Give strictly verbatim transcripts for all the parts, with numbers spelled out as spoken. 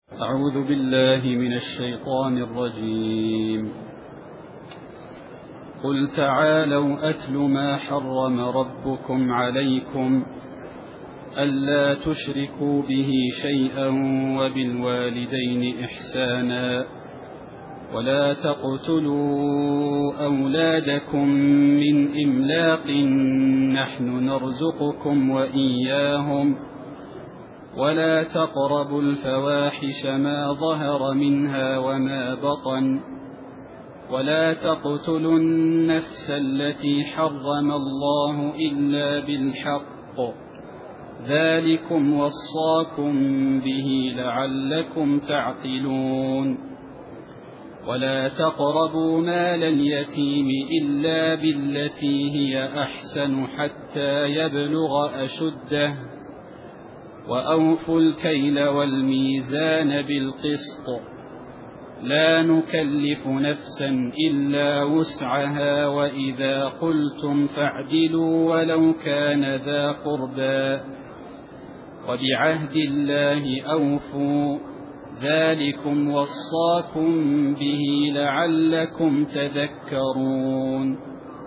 أعوذ بالله من الشيطان الرجيم. قل تعالوا أتل ما حرم ربكم عليكم ألا تشركوا به شيئا وبالوالدين إحسانا ولا تقتلوا أولادكم من إملاق نحن نرزقكم وإياهم ولا تقربوا الفواحش ما ظهر منها وما بطن ولا تقتلوا النفس التي حرم الله إلا بالحق ذلكم وصاكم به لعلكم تعقلون ولا تقربوا مال اليتيم إلا بالتي هي أحسن حتى يبلغ أشده وأوفوا الكيل والميزان بالقسط لا نكلف نفسا إلا وسعها وإذا قلتم فاعدلوا ولو كان ذا قربى وبعهد الله أوفوا ذلكم وصاكم به لعلكم تذكرون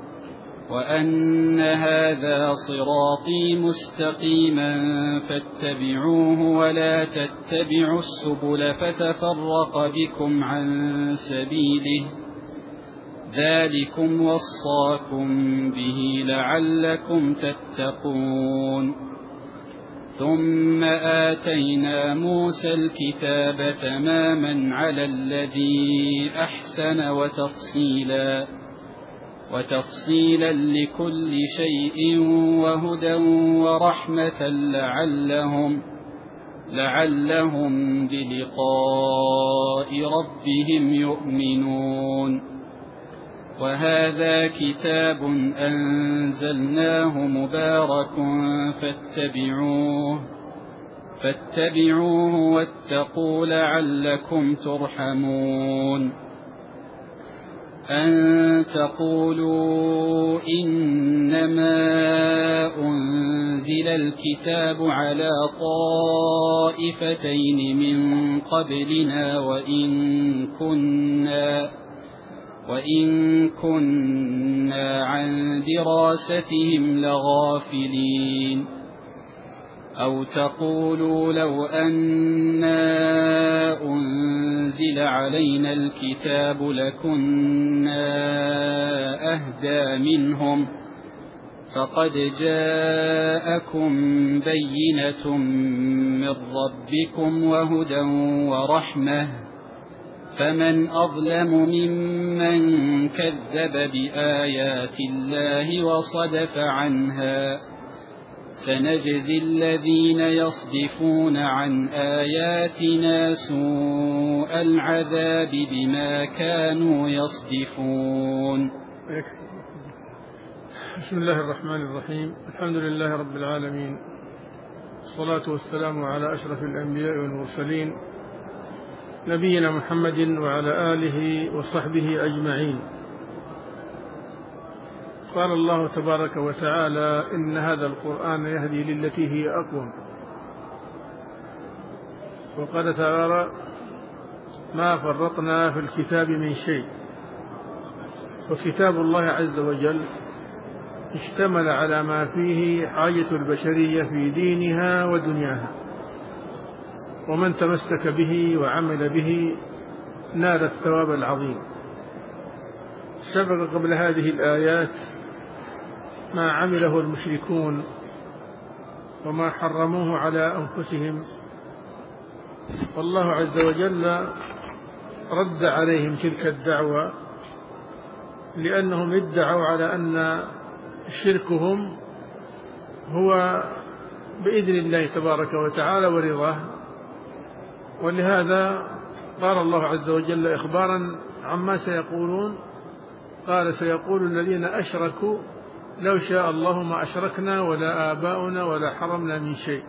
وأن هذا صراطي مستقيما فاتبعوه ولا تتبعوا السبل فتفرق بكم عن سبيله ذلكم وصاكم به لعلكم تتقون ثم آتينا موسى الكتاب تماما على الذي أحسن وتفصيلا وتفصيلا لكل شيء وهدى ورحمة لعلهم لعلهم بلقاء ربهم يؤمنون وهذا كتاب أنزلناه مبارك فاتبعوه فاتبعوه واتقوا لعلكم ترحمون أن تقولوا إنما أنزل الكتاب على طائفتين من قبلنا وإن كنا وإن كنا عن دراستهم لغافلين أو تقولوا لو أنا أنزل علينا الكتاب لكنا أهدى منهم فقد جاءكم بينة من ربكم وهدى ورحمة فمن أظلم ممن كذب بآيات الله وصدف عنها سنجزي الذين يصدفون عن آياتنا سوء العذاب بما كانوا يصدفون. بسم الله الرحمن الرحيم. الحمد لله رب العالمين، الصلاة والسلام على أشرف الأنبياء والمرسلين نبينا محمد وعلى آله وصحبه أجمعين. قال الله تبارك وتعالى: إن هذا القرآن يهدي للتي هي أقوم. وقال تعالى: ما فرطنا في الكتاب من شيء. وكتاب الله عز وجل اشتمل على ما فيه حاجة البشرية في دينها ودنياها، ومن تمسك به وعمل به نال الثواب العظيم. سبق قبل هذه الآيات ما عمله المشركون وما حرموه على أنفسهم، والله عز وجل رد عليهم تلك الدعوة، لأنهم ادعوا على أن شركهم هو بإذن الله تبارك وتعالى ورضاه. ولهذا قال الله عز وجل إخبارا عما سيقولون: قال سيقول الذين أشركوا لو شاء الله ما أشركنا ولا آباؤنا ولا حرمنا من شيء.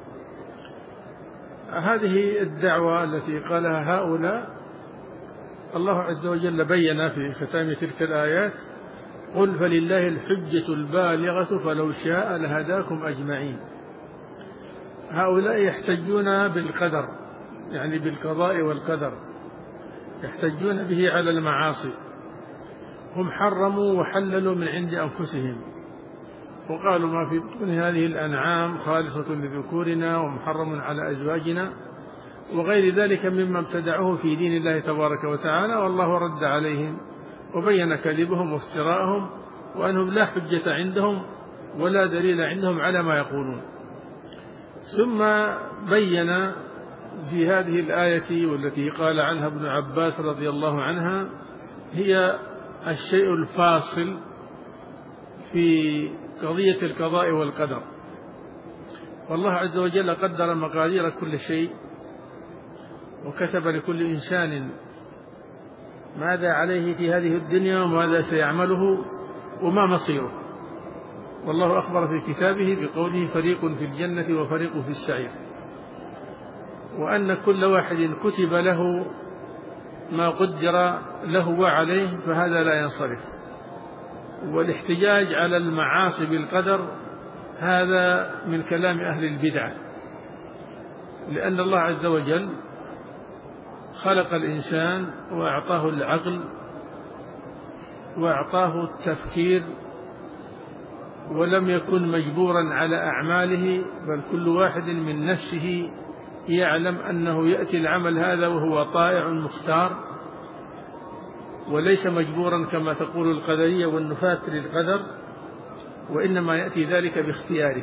هذه الدعوة التي قالها هؤلاء الله عز وجل بين في ختام تلك الآيات: قل فلله الحجة البالغة فلو شاء لهداكم أجمعين. هؤلاء يحتجون بالقدر يعني بالقضاء والقدر، يحتجون به على المعاصي. هم حرموا وحللوا من عند أنفسهم، وقالوا ما في بطون هذه الأنعام خالصة لذكورنا ومحرم على أزواجنا وغير ذلك مما ابتدعوه في دين الله تبارك وتعالى، والله رد عليهم وبين كذبهم وافتراءهم، وأنهم لا حجة عندهم ولا دليل عندهم على ما يقولون. ثم بين في هذه الآية والتي قال عنها ابن عباس رضي الله عنها هي الشيء الفاصل في قضية القضاء والقدر. والله عز وجل قدر مقادير كل شيء، وكتب لكل إنسان ماذا عليه في هذه الدنيا وماذا سيعمله وما مصيره. والله أخبر في كتابه بقوله فريق في الجنة وفريق في السعير، وأن كل واحد كتب له ما قدر له وعليه، فهذا لا ينصرف. والاحتجاج على المعاصي بالقدر هذا من كلام أهل البدعة، لأن الله عز وجل خلق الإنسان وأعطاه العقل وأعطاه التفكير، ولم يكن مجبورا على أعماله، بل كل واحد من نفسه يعلم أنه يأتي العمل هذا وهو طائع مختار، وليس مجبورا كما تقول القدرية والنفاة للقدر، وإنما يأتي ذلك باختياره.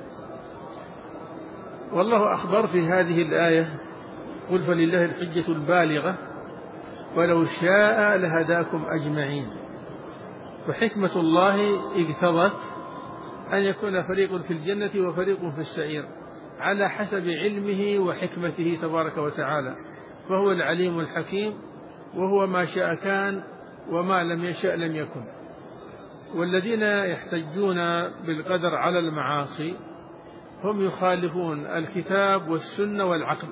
والله أخبر في هذه الآية قل فلله الحجة البالغة ولو شاء لهداكم أجمعين. فحكمة الله اقتضت أن يكون فريق في الجنة وفريق في السعير على حسب علمه وحكمته تبارك وتعالى، فهو العليم الحكيم، وهو ما شاء كان وما لم يشاء لم يكن. والذين يحتجون بالقدر على المعاصي هم يخالفون الكتاب والسنة والعقل،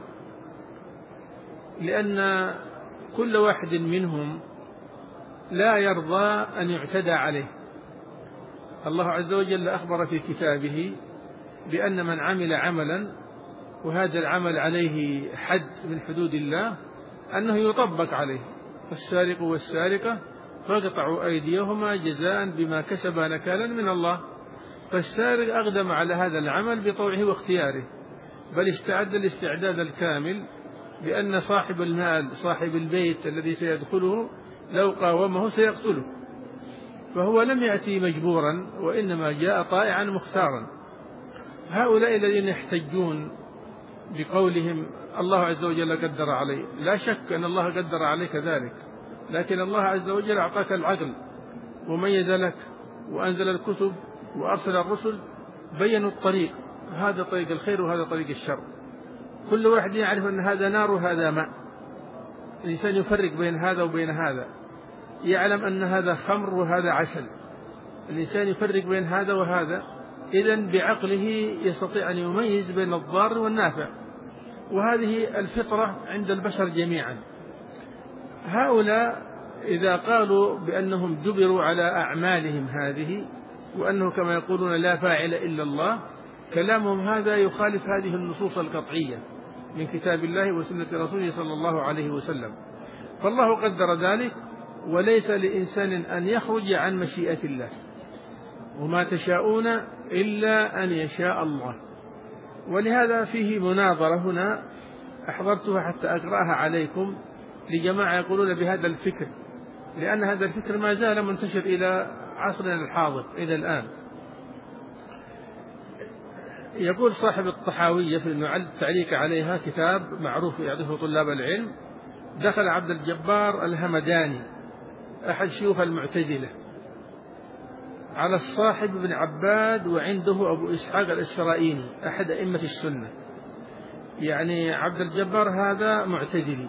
لأن كل واحد منهم لا يرضى أن يعتدى عليه. الله عز وجل أخبر في كتابه بأن من عمل عملا وهذا العمل عليه حد من حدود الله أنه يطبق عليه، السارق والسارقة فاقطعوا أيديهما جزاء بما كسبا نكالا من الله. فالسارق أقدم على هذا العمل بطوعه واختياره، بل استعد الاستعداد الكامل بأن صاحب المال صاحب البيت الذي سيدخله لو قاومه سيقتله، فهو لم يأتي مجبورا وإنما جاء طائعا مختارا. هؤلاء الذين يحتجون بقولهم الله عز وجل قدر عليه، لا شك أن الله قدر عليك ذلك، لكن الله عز وجل أعطاك العقل وميز لك وأنزل الكتب وأرسل الرسل بينوا الطريق، هذا طريق الخير وهذا طريق الشر. كل واحد يعرف أن هذا نار وهذا ماء، الإنسان يفرق بين هذا وبين هذا، يعلم أن هذا خمر وهذا عسل، الإنسان يفرق بين هذا وهذا، إذن بعقله يستطيع أن يميز بين الضار والنافع، وهذه الفطرة عند البشر جميعا. هؤلاء إذا قالوا بأنهم جبروا على أعمالهم هذه وأنه كما يقولون لا فاعل إلا الله، كلامهم هذا يخالف هذه النصوص القطعية من كتاب الله وسنة رسوله صلى الله عليه وسلم. فالله قدر ذلك، وليس لإنسان أن يخرج عن مشيئة الله، وما تشاءون إلا أن يشاء الله. ولهذا فيه مناظرة هنا أحضرتها حتى أقرأها عليكم لجماعة يقولون بهذا الفكر، لأن هذا الفكر ما زال منتشر إلى عصرنا الحاضر إلى الآن. يقول صاحب الطحاوية في التعليق عليها، كتاب معروف يعرفه طلاب العلم، دخل عبد الجبار الهمداني أحد شيوخ المعتزلة على الصاحب بن عباد، وعنده أبو إسحاق الإسرائيلي أحد أئمة السنة. يعني عبد الجبار هذا معتزلي،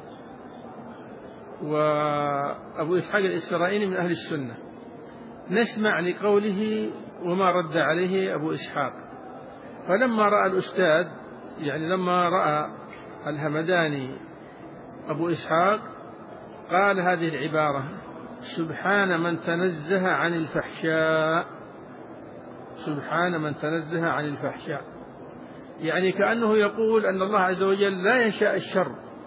وأبو إسحاق الإسرائيلي من أهل السنة. نسمع لقوله وما رد عليه أبو إسحاق. فلما رأى الأستاذ، يعني لما رأى الهمداني أبو إسحاق، قال هذه العبارة: سبحان من تنزه عن الفحشاء، سبحان من تنزه عن الفحشاء. يعني كأنه يقول أن الله عز وجل لا يشاء الشر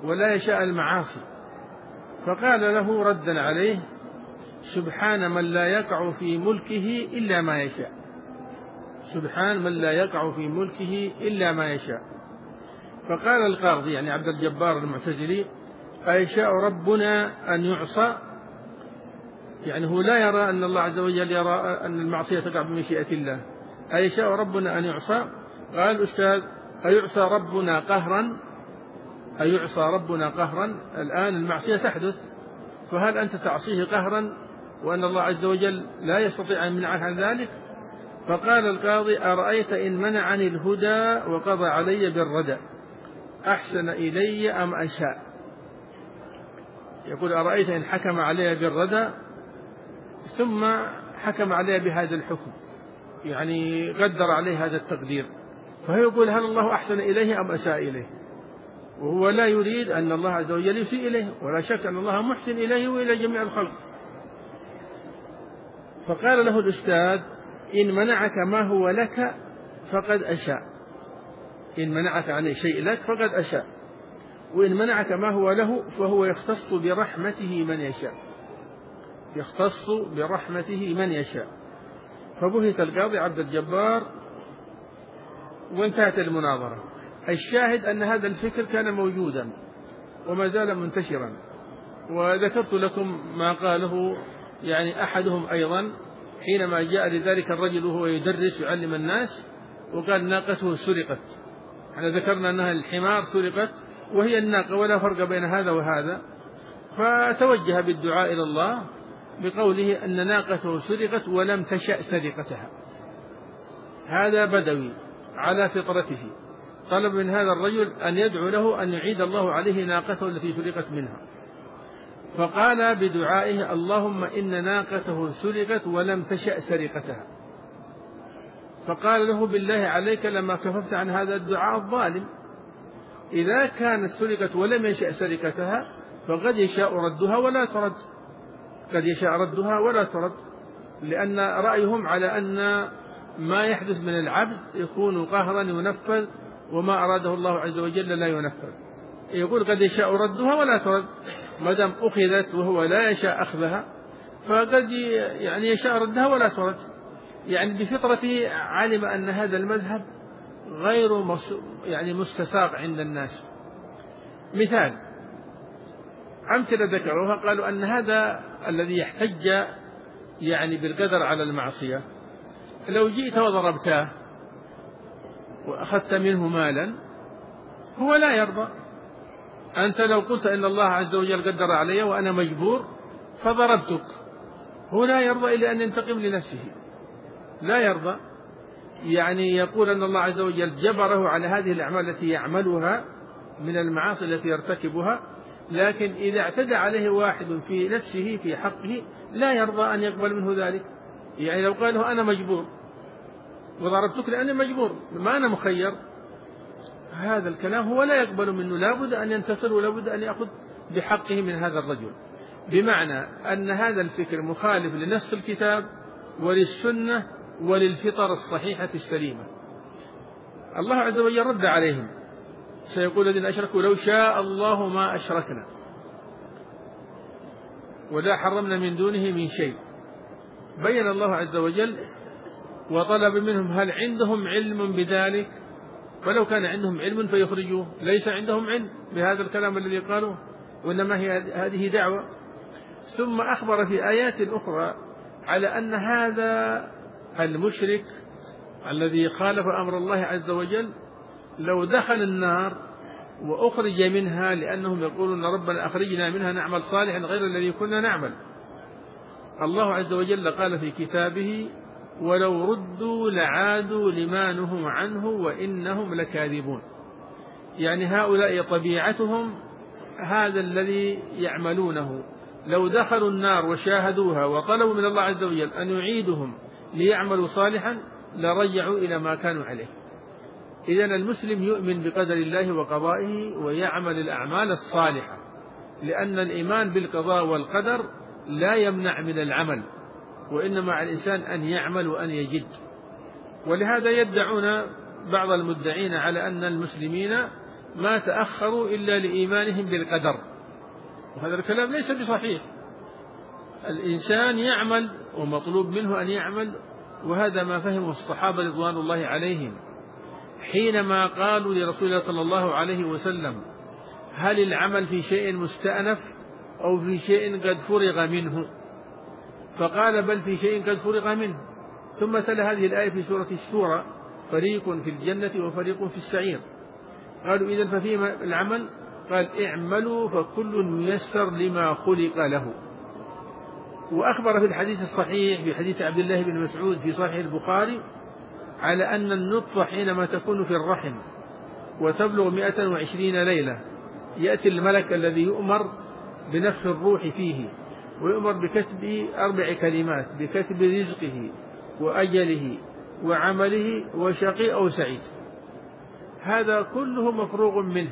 ولا يشاء المعاصي. فقال له ردا عليه: سبحان من لا يقع في ملكه إلا ما يشاء. سبحان من لا يقع في ملكه إلا ما يشاء. فقال القاضي يعني عبد الجبار المعتزلي: أيشاء ربنا أن يعصى؟ يعني هو لا يرى أن الله عز وجل يرى أن المعصية تقع بمشيئة الله. أيشاء ربنا أن يعصى؟ قال الأستاذ: أيعصى ربنا قهرا؟ أيعصى ربنا قهرا؟ الآن المعصية تحدث، فهل أنت تعصيه قهرا وأن الله عز وجل لا يستطيع أن يمنعك عن ذلك؟ فقال القاضي: أرأيت إن منعني الهدى وقضى علي بالردى أحسن إلي أم أساء؟ يقول: أرأيت إن حكم علي بالردى ثم حكم علي بهذا الحكم، يعني قدر عليه هذا التقدير، فهو يقول: هل الله أحسن إليه أم أساء إليه؟ وهو لا يريد أن الله عز وجل يسيء إليه، ولا شك أن الله محسن إليه وإلى جميع الخلق. فقال له الأستاذ: إن منعك ما هو لك فقد أساء. إن منعك عن شيء لك فقد أساء، وإن منعك ما هو له فهو يختص برحمته من يشاء، يختص برحمته من يشاء. فبهت القاضي عبد الجبار وانتهت المناظرة. الشاهد أن هذا الفكر كان موجودا وما زال منتشرا، وذكرت لكم ما قاله يعني أحدهم أيضا حينما جاء لذلك الرجل وهو يدرس يعلم الناس وقال: ناقته سرقت. احنا ذكرنا أنها الحمار سرقت وهي الناقة ولا فرق بين هذا وهذا، فتوجه بالدعاء إلى الله بقوله أن ناقته سرقت ولم تشأ سرقتها. هذا بدوي على فطرته، طلب من هذا الرجل أن يدعو له أن يعيد الله عليه ناقته التي سرقت منها، فقال بدعائه: اللهم إن ناقته سرقت ولم تشأ سرقتها. فقال له: بالله عليك لما كففت عن هذا الدعاء الظالم. إذا كانت سرقت ولم يشأ سرقتها فقد يشاء ردها ولا ترد، قد يشاء ردها ولا ترد، لأن رأيهم على أن ما يحدث من العبد يكون قهرا ينفذ، وما أراده الله عز وجل لا ينفذ. يقول: قد يشاء ردها ولا ترد، ما دام أخذت وهو لا يشاء أخذها فقد يعني يشاء ردها ولا ترد. يعني بفطرته علم أن هذا المذهب غير يعني مستساغ عند الناس. مثال أمثلة ذكروها، قالوا أن هذا الذي يحتج يعني بالقدر على المعصية لو جئت وضربته وأخذت منه مالا هو لا يرضى. أنت لو قلت إن الله عز وجل قدر علي وأنا مجبور فضربتك، هو لا يرضى إلا أن ينتقم لنفسه، لا يرضى. يعني يقول أن الله عز وجل جبره على هذه الأعمال التي يعملها من المعاصي التي يرتكبها، لكن إذا اعتدى عليه واحد في نفسه في حقه لا يرضى أن يقبل منه ذلك. يعني لو قال له أنا مجبور وضربتك لأني مجبور ما أنا مخير، هذا الكلام هو لا يقبل منه، لا بد أن ينتصر ولا بد أن يأخذ بحقه من هذا الرجل. بمعنى أن هذا الفكر مخالف لنص الكتاب وللسنة وللفطر الصحيحة السليمة. الله عز وجل رد عليهم: سيقول الذين أشركوا لو شاء الله ما أشركنا ولا حرمنا من دونه من شيء. بين الله عز وجل وطلب منهم هل عندهم علم بذلك، ولو كان عندهم علم فيخرجوه، ليس عندهم علم بهذا الكلام الذي قالوه، وإنما هي هذه دعوة. ثم أخبر في آيات أخرى على أن هذا المشرك الذي خالف أمر الله عز وجل لو دخل النار وأخرج منها لأنهم يقولون ربنا أخرجنا منها نعمل صالحا غير الذي كنا نعمل، الله عز وجل قال في كتابه: ولو ردوا لعادوا لما نهوا عنه وإنهم لكاذبون. يعني هؤلاء طبيعتهم هذا الذي يعملونه، لو دخلوا النار وشاهدوها وطلبوا من الله عز وجل أن يعيدهم ليعملوا صالحا لرجعوا إلى ما كانوا عليه. إذن المسلم يؤمن بقدر الله وقضائه ويعمل الأعمال الصالحة، لأن الإيمان بالقضاء والقدر لا يمنع من العمل، وإنما على الإنسان أن يعمل وأن يجد. ولهذا يدعون بعض المدعين على أن المسلمين ما تأخروا إلا لإيمانهم بالقدر، وهذا الكلام ليس بصحيح. الإنسان يعمل ومطلوب منه أن يعمل، وهذا ما فهمه الصحابة رضوان الله عليهم حينما قالوا لرسول الله صلى الله عليه وسلم: هل العمل في شيء مستأنف أو في شيء قد فرغ منه؟ فقال: بل في شيء قد فرغ منه. ثم تلا هذه الآية في سورة الشورى: فريق في الجنة وفريق في السعير. قالوا: إذن ففيما العمل؟ قال: اعملوا فكل ميسر لما خلق له. وأخبر في الحديث الصحيح في حديث عبد الله بن مسعود في صحيح البخاري على أن النطفة حينما تكون في الرحم وتبلغ مئة وعشرين ليلة يأتي الملك الذي يؤمر بنفخ الروح فيه، ويؤمر بكتب أربع كلمات: بكتب رزقه وأجله وعمله وشقي أو سعيد. هذا كله مفروغ منه،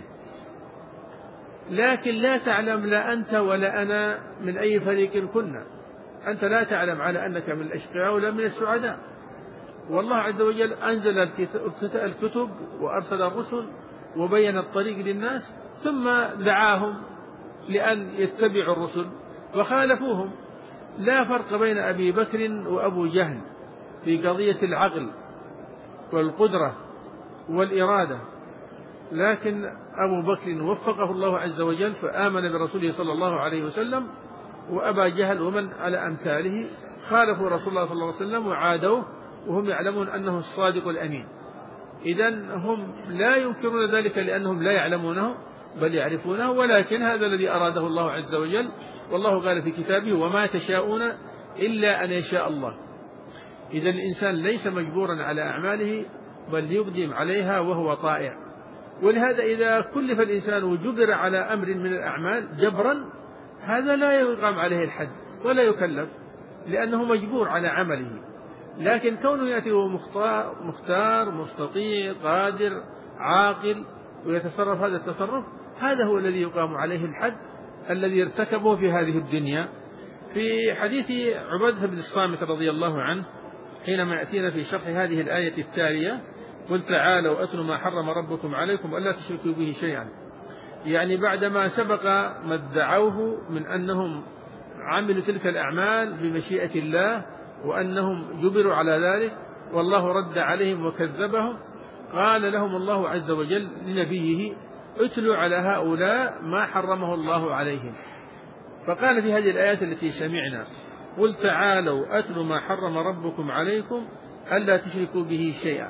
لكن لا تعلم لا أنت ولا أنا من أي فريق كنا. أنت لا تعلم على أنك من الأشقياء ولا من السعداء. والله عز وجل أنزل الكتب وأرسل الرسل وبين الطريق للناس، ثم دعاهم لأن يتبعوا الرسل وخالفوهم. لا فرق بين أبي بكر وأبو جهل في قضية العقل والقدرة والإرادة، لكن أبو بكر وفقه الله عز وجل فآمن برسوله صلى الله عليه وسلم، وأبا جهل ومن على أمثاله خالفوا رسول الله صلى الله عليه وسلم وعادوه وهم يعلمون أنه الصادق الأمين. إذن هم لا ينكرون ذلك لأنهم لا يعلمونه بل يعرفونه، ولكن هذا الذي أراده الله عز وجل. والله قال في كتابه: وما تشاءون إلا أن يشاء الله. إذن الإنسان ليس مجبورا على أعماله بل يقدم عليها وهو طائع. ولهذا إذا كلف الإنسان وجبر على أمر من الأعمال جبرا، هذا لا يقام عليه الحد ولا يكلف لأنه مجبور على عمله. لكن كونه يأتي وهو مختار, مختار مستطيع قادر عاقل ويتصرف هذا التصرف، هذا هو الذي يقام عليه الحد الذي ارتكبه في هذه الدنيا. في حديث عبادة بن الصامت رضي الله عنه حينما يأتينا في شرح هذه الآية التالية: قل تعالوا أتل ما حرم ربكم عليكم ألا تشركوا به شيئا، يعني بعدما سبق ما ادعوه من أنهم عملوا تلك الأعمال بمشيئة الله وأنهم جبروا على ذلك والله رد عليهم وكذبهم، قال لهم الله عز وجل لنبيه: اتلوا على هؤلاء ما حرمه الله عليهم. فقال في هذه الآيات التي سمعنا: قل تعالوا أتلوا ما حرم ربكم عليكم ألا تشركوا به شيئا.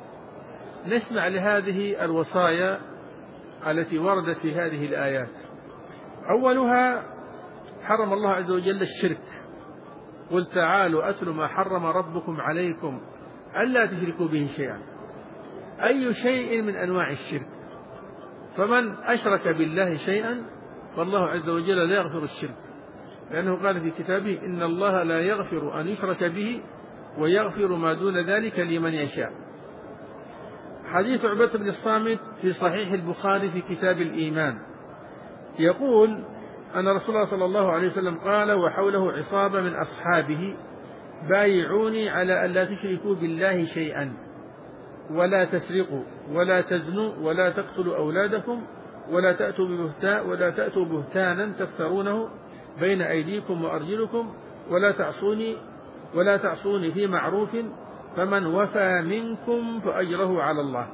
نسمع لهذه الوصايا التي وردت في هذه الآيات. أولها: حرم الله عز وجل الشرك. قل تعالوا أتلوا ما حرم ربكم عليكم ألا تشركوا به شيئا. أي شيء من أنواع الشرك، فمن أشرك بالله شيئا فالله عز وجل لا يغفر الشرك، لأنه قال في كتابه: إن الله لا يغفر أن يشرك به ويغفر ما دون ذلك لمن يشاء. حديث عبادة بن الصامت في صحيح البخاري في كتاب الإيمان يقول أن رسول الله صلى الله عليه وسلم قال وحوله عصابة من أصحابه: بايعوني على أن لا تشركوا بالله شيئا ولا تسرقوا ولا تزنوا ولا تقتلوا أولادكم ولا تأتوا ببهتان ولا تأتوا بهتانا تفترونه بين أيديكم وأرجلكم ولا تعصوني ولا تعصوني في معروف فمن وفى منكم فأجره على الله.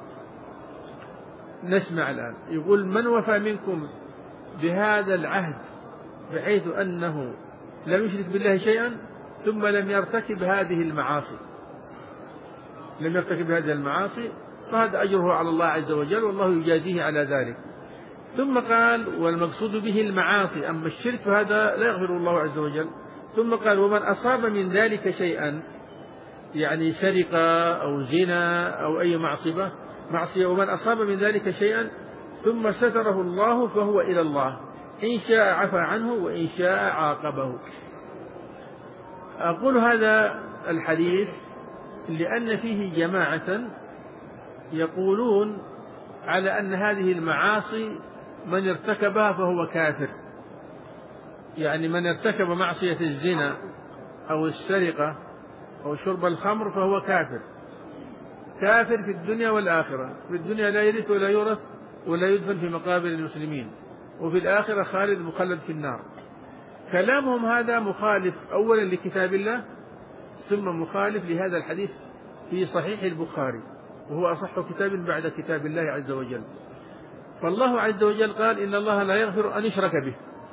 نسمع الآن يقول: من وفى منكم بهذا العهد بحيث أنه لم يشرك بالله شيئا ثم لم يرتكب هذه المعاصي لم يرتكب هذه المعاصي فهذا أجره على الله عز وجل والله يجازيه على ذلك. ثم قال: والمقصود به المعاصي، أما الشرك فهذا لا يغفر الله عز وجل. ثم قال: ومن أصاب من ذلك شيئا، يعني سرقة أو زنا أو أي معصية معصية ومن أصاب من ذلك شيئا ثم ستره الله فهو إلى الله، إن شاء عفى عنه وإن شاء عاقبه. أقول هذا الحديث لأن فيه جماعة يقولون على أن هذه المعاصي من ارتكبها فهو كافر، يعني من ارتكب معصية الزنا أو السرقة أو شرب الخمر فهو كافر كافر في الدنيا والآخرة. في الدنيا لا يرث ولا يورث ولا يدفن في مقابر المسلمين، وفي الآخرة خالد مخلد في النار. كلامهم هذا مخالف أولا لكتاب الله، ثم مخالف لهذا الحديث في صحيح البخاري، وهو أصح كتاب بعد كتاب الله عز وجل. فالله عز وجل قال: إن الله لا يغفر أن يشرك به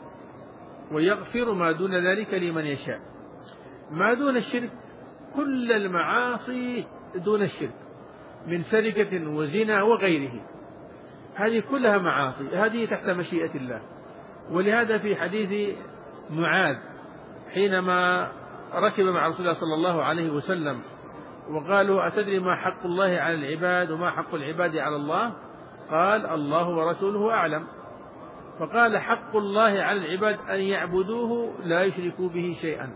ويغفر ما دون ذلك لمن يشاء. ما دون الشرك كل المعاصي دون الشرك، من سرقة وزنا وغيره، هذه كلها معاصي، هذه تحت مشيئة الله. ولهذا في حديث معاذ حينما ركب مع رسول الله صلى الله عليه وسلم وقالوا: أتدري ما حق الله على العباد وما حق العباد على الله؟ قال: الله ورسوله أعلم. فقال: حق الله على العباد أن يعبدوه لا يشركوا به شيئا،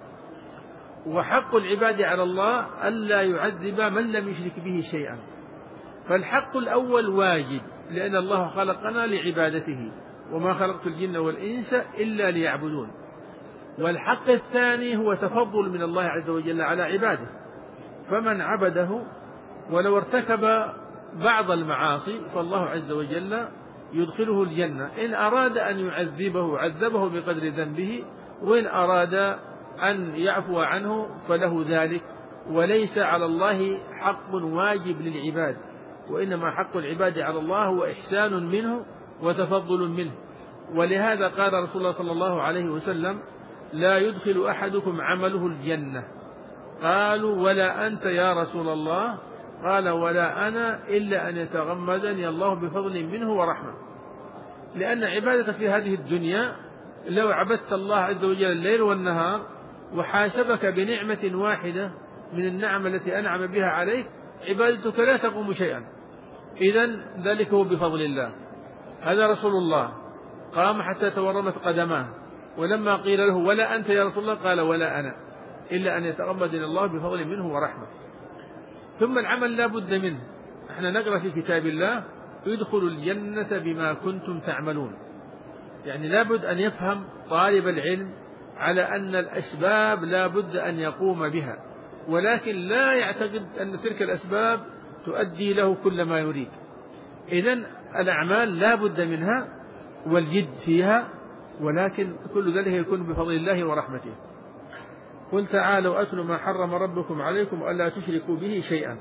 وحق العباد على الله ألا يعذب من لم يشرك به شيئا. فالحق الأول واجب، لأن الله خلقنا لعبادته، وما خلقت الجن والإنس إلا ليعبدون. والحق الثاني هو تفضل من الله عز وجل على عباده، فمن عبده ولو ارتكب بعض المعاصي فالله عز وجل يدخله الجنة. إن أراد أن يعذبه عذبه بقدر ذنبه، وإن أراد أن يعفو عنه فله ذلك. وليس على الله حق واجب للعباد، وإنما حق العباد على الله هو إحسان منه وتفضل منه. ولهذا قال رسول الله صلى الله عليه وسلم: لا يدخل أحدكم عمله الجنة. قالوا: ولا أنت يا رسول الله؟ قال: ولا أنا إلا أن يتغمدني الله بفضل منه ورحمة. لأن عبادتك في هذه الدنيا لو عبدت الله عز وجل الليل والنهار وحاسبك بنعمة واحدة من النعم التي أنعم بها عليك، عبادتك لا تقوم شيئا. إذن ذلك هو بفضل الله. هذا رسول الله قام حتى تورمت قدماه، ولما قيل له: ولا أنت يا رسول الله؟ قال: ولا أنا إلا أن يتغمدني الله بفضل منه ورحمة. ثم العمل لا بد منه. احنا نقرأ في كتاب الله: ادخلوا الجنة بما كنتم تعملون. يعني لا بد أن يفهم طالب العلم على أن الأسباب لا بد أن يقوم بها، ولكن لا يعتقد أن تلك الأسباب تؤدي له كل ما يريد. إذن الأعمال لا بد منها والجد فيها، ولكن كل ذلك يكون بفضل الله ورحمته. قل تعالوا أتل ما حرم ربكم عليكم ألا تشركوا به شيئا.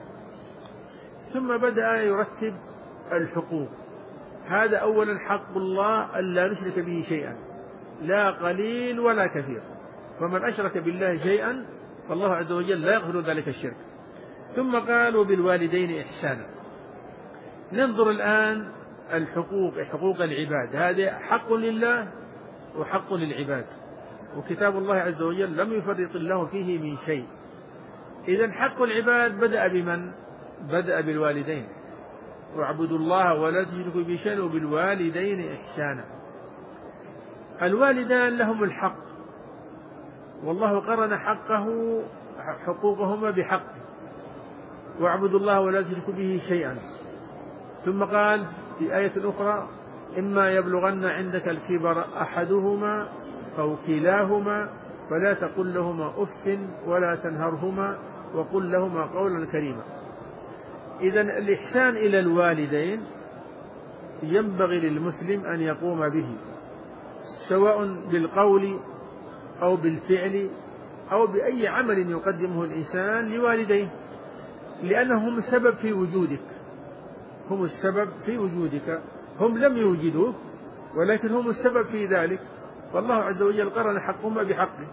ثم بدأ يرتب الحقوق. هذا أولا حق الله ألا نشرك به شيئا، لا قليل ولا كثير. فمن أشرك بالله شيئا فالله عز وجل لا يغفر ذلك الشرك. ثم قالوا: بالوالدين إحسانا. ننظر الآن الحقوق، حقوق العباد. هذا حق لله وحق للعباد، وكتاب الله عز وجل لم يفرط الله فيه من شيء. إذن حق العباد بدأ بمن؟ بدأ بالوالدين: واعبدوا الله ولا تشركوا به شيئا وبالوالدين إحسانا. الوالدان لهم الحق، والله قرن حقه حقوقهما بحقه: واعبدوا الله ولا تشركوا به شيئا. ثم قال في آية أخرى: إما يبلغن عندك الكبر أحدهما أو كلاهما فلا تقل لهما أف ولا تنهرهما وقل لهما قولا كريما. إذن الإحسان إلى الوالدين ينبغي للمسلم أن يقوم به، سواء بالقول أو بالفعل أو بأي عمل يقدمه الإنسان لوالديه، لأنهم السبب في وجودك، هم السبب في وجودك. هم لم يوجدوك ولكن هم السبب في ذلك، فالله عز وجل قرن حقهما بحقه.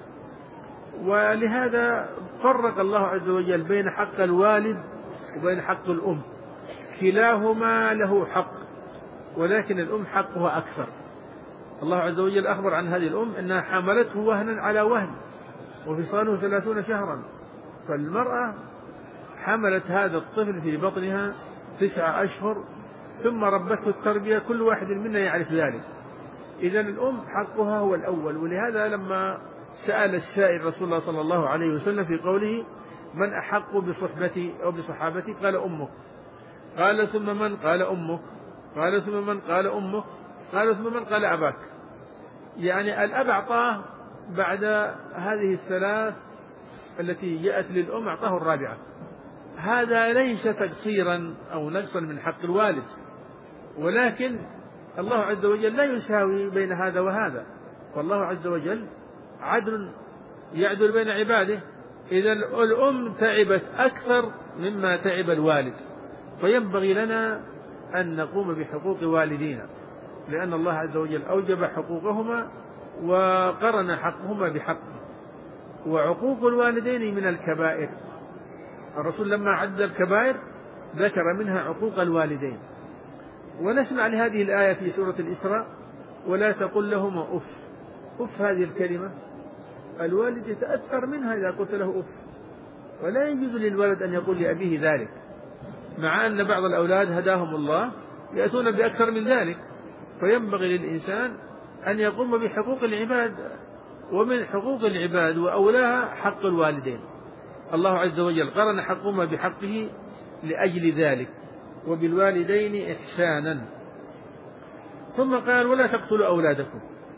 ولهذا فرق الله عز وجل بين حق الوالد وبين حق الأم. كلاهما له حق، ولكن الأم حقها أكثر. الله عز وجل أخبر عن هذه الأم أنها حملته وهنا على وهن وفصاله ثلاثون شهرا. فالمرأة حملت هذا الطفل في بطنها تسعة أشهر ثم ربته التربية، كل واحد منا يعرف ذلك. إذن الأم حقها هو الأول. ولهذا لما سأل السائل رسول الله صلى الله عليه وسلم في قوله: من أحق بصحبتي أو بصحابتي؟ قال: أمك. قال: ثم من؟ قال: أمك. قال: ثم من؟ قال: أمك. قال: ثم من؟ قال: أباك. يعني الأب أعطاه بعد هذه الثلاث التي جاءت للأم أعطاه الرابعة. هذا ليس تقصيرا أو نقصا من حق الوالد، ولكن الله عز وجل لا يساوي بين هذا وهذا، والله عز وجل عدل يعدل بين عباده. إذا الأم تعبت أكثر مما تعب الوالد، فينبغي لنا أن نقوم بحقوق والدينا، لأن الله عز وجل أوجب حقوقهما وقرن حقهما بحقه. وعقوق الوالدين من الكبائر، الرسول لما عد الكبائر ذكر منها عقوق الوالدين. ونسمع لهذه الآية في سورة الإسراء: ولا تقل لهما أف. أف هذه الكلمة الوالد يتأثر منها إذا قلت له أف، ولا يجوز للولد أن يقول لأبيه ذلك، مع أن بعض الأولاد هداهم الله يأتون بأكثر من ذلك. فينبغي للإنسان أن يقوم بحقوق العباد، ومن حقوق العباد وأولاها حق الوالدين. الله عز وجل قرن حقهما بحقه لأجل ذلك: وبالوالدين إحسانا. ثم قال: ولا تقتلوا أولادكم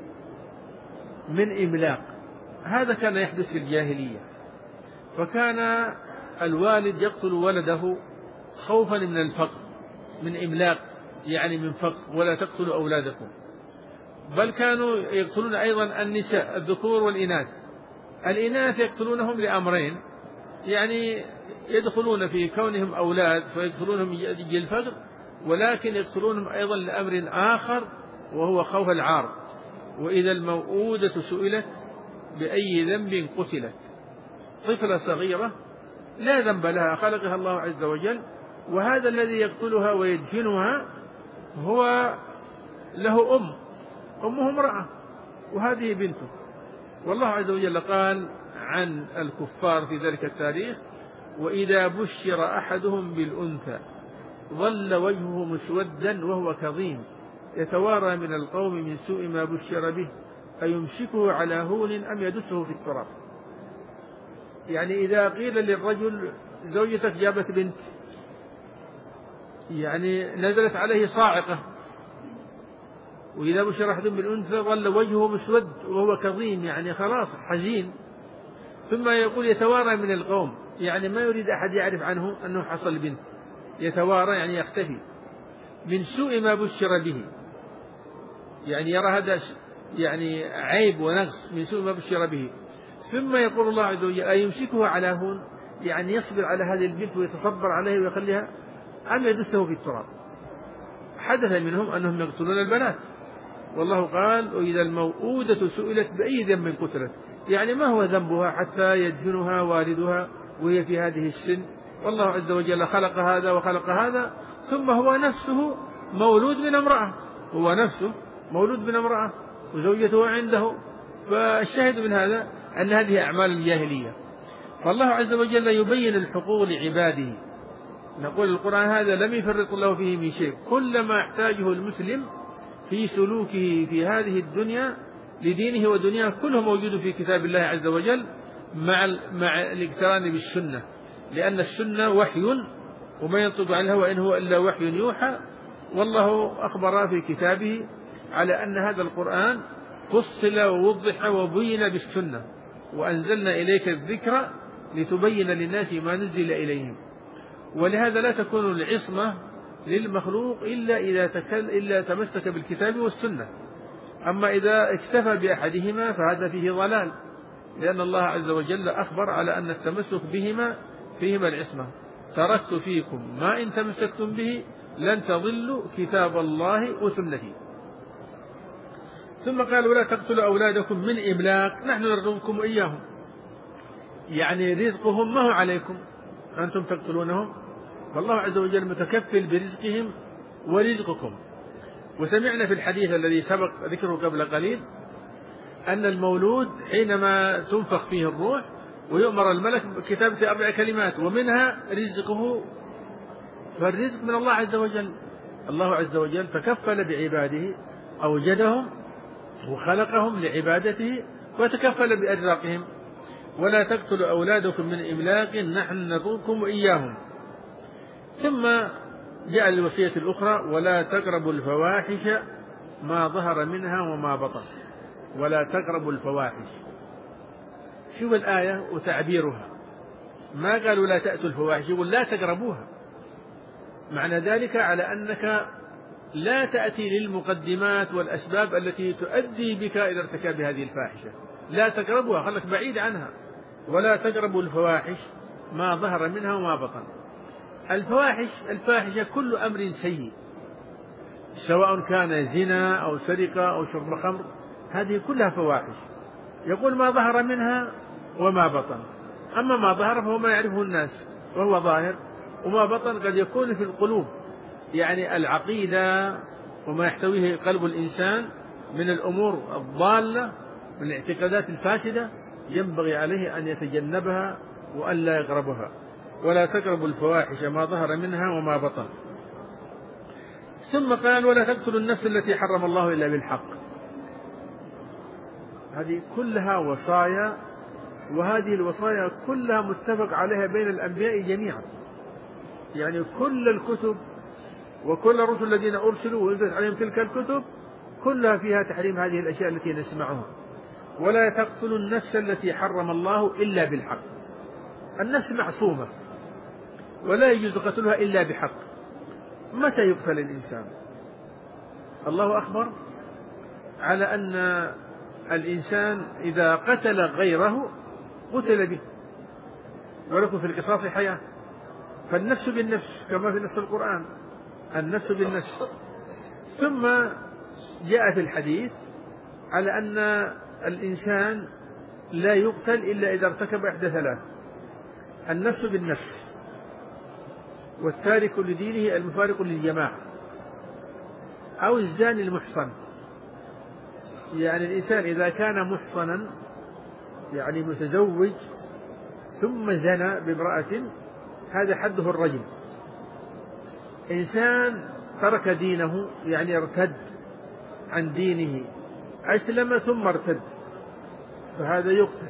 من إملاق. هذا كان يحدث في الجاهلية، فكان الوالد يقتل ولده خوفا من الفقر، من إملاق يعني من فقر. ولا تقتلوا أولادكم. بل كانوا يقتلون أيضا النساء، الذكور والإناث. الإناث يقتلونهم لأمرين: يعني يدخلون في كونهم أولاد فيقتلونهم من أجل الفقر، ولكن يقتلونهم أيضا لأمر آخر وهو خوف العار. وإذا الموءودة سئلت بأي ذنب قتلت. طفلة صغيرة لا ذنب لها، خلقها الله عز وجل، وهذا الذي يقتلها ويدفنها هو له أم، أمه امرأة، وهذه بنته. والله عز وجل قال عن الكفار في ذلك التاريخ: وإذا بشر أحدهم بالأنثى ظل وجهه مسودا وهو كظيم يتوارى من القوم من سوء ما بشر به أيمسكه على هون أم يدسه في التراب. يعني إذا قيل للرجل زوجتك جابت بنت، يعني نزلت عليه صاعقة. وإذا بشر أحدهم بالأنثى ظل وجهه مسود وهو كظيم، يعني خلاص حزين. ثم يقول يتوارى من القوم، يعني ما يريد أحد يعرف عنه أنه حصل بنت. يتوارى يعني يختفي. من سوء ما بشر به، يعني يرى هذا يعني عيب ونقص من سوء ما بشر به. ثم يقول الله عز وجل: أيمسكه على هون، يعني يصبر على هذه البنت ويتصبر عليه ويخليها، أم يدسه في التراب. حدث منهم أنهم يقتلون البنات، والله قال: وإذا الموءودة سئلت بأي ذنب قتلت. يعني ما هو ذنبها حتى يدفنها والدها وهي في هذه السن؟ والله عز وجل خلق هذا وخلق هذا، ثم هو نفسه مولود من امرأة، هو نفسه مولود من امرأة وزوجته عنده. فالشاهد من هذا أن هذه أعمال الجاهلية. فالله عز وجل يبين الحقوق لعباده. نقول القرآن هذا لم يفرط الله فيه من شيء، كل ما يحتاجه المسلم في سلوكه في هذه الدنيا لدينه ودنياه كله موجود في كتاب الله عز وجل، مع مع الاقتران بالسنة، لأن السنة وحي وما ينطق عن الهوى إن هو إلا وحي يوحى. والله أخبر في كتابه على أن هذا القرآن فصل ووضح وبين بالسنة: وأنزلنا إليك الذكر لتبين للناس ما نزل إليهم. ولهذا لا تكون العصمة للمخلوق إلا إذا تكل إلا تمسك بالكتاب والسنة. أما إذا اكتفى بأحدهما فهذا فيه ضلال، لأن الله عز وجل أخبر على أن التمسك بهما فيهما العصمة: تركت فيكم ما إن تمسكتم به لن تضلوا كتاب الله وسنتي. ثم قال: ولا تقتلوا أولادكم من إملاق نحن نرزقكم إياهم. يعني رزقهم ما هو عليكم، أنتم تقتلونهم، والله عز وجل متكفل برزقهم ورزقكم. وسمعنا في الحديث الذي سبق ذكره قبل قليل أن المولود حينما تنفخ فيه الروح ويؤمر الملك بكتابة أربع كلمات ومنها رزقه، فالرزق من الله عز وجل. الله عز وجل تكفل بعباده، أوجدهم وخلقهم لعبادته وتكفل بأرزاقهم. ولا تقتلوا أولادكم من إملاق نحن نرزقكم إياهم. ثم جاء الوصية الأخرى: ولا تقربوا الفواحش ما ظهر منها وما بطن. ولا تقربوا الفواحش. شوف الآية وتعبيرها، ما قالوا لا تأتوا الفواحش، يقول لا تقربوها. معنى ذلك على أنك لا تأتي للمقدمات والأسباب التي تؤدي بك إلى ارتكاب هذه الفاحشة، لا تقربها، خلك بعيد عنها. ولا تقربوا الفواحش ما ظهر منها وما بطن. الفواحش الفاحشة كل أمر سيء، سواء كان زنا أو سرقة أو شرب خمر، هذه كلها فواحش. يقول ما ظهر منها وما بطن. أما ما ظهر فهو ما يعرفه الناس وهو ظاهر، وما بطن قد يكون في القلوب، يعني العقيدة وما يحتويه قلب الإنسان من الأمور الضالة من الاعتقادات الفاسدة، ينبغي عليه أن يتجنبها وأن لا يقربها. ولا تقربوا الفواحش ما ظهر منها وما بطن. ثم قال ولا تقتلوا النفس التي حرم الله إلا بالحق. هذه كلها وصايا، وهذه الوصايا كلها متفق عليها بين الأنبياء جميعا، يعني كل الكتب وكل الرسل الذين أرسلوا وأنزلت عليهم تلك الكتب كلها فيها تحريم هذه الأشياء التي نسمعها. ولا تقتلوا النفس التي حرم الله إلا بالحق. النفس معصومة ولا يجوز قتلها إلا بحق. متى يقتل الإنسان؟ الله أخبر على أن الإنسان إذا قتل غيره قتل به، ولكم في القصاص حياة. فالنفس بالنفس كما في نص القرآن، النفس بالنفس. ثم جاء في الحديث على أن الإنسان لا يقتل إلا إذا ارتكب إحدى ثلاث: النفس بالنفس، والتارك لدينه المفارق للجماعة، أو الزاني المحصن. يعني الإنسان إذا كان محصنا يعني متزوج ثم زنى بامرأة هذا حده الرجم. إنسان ترك دينه يعني ارتد عن دينه، أسلم ثم ارتد، فهذا يقتل.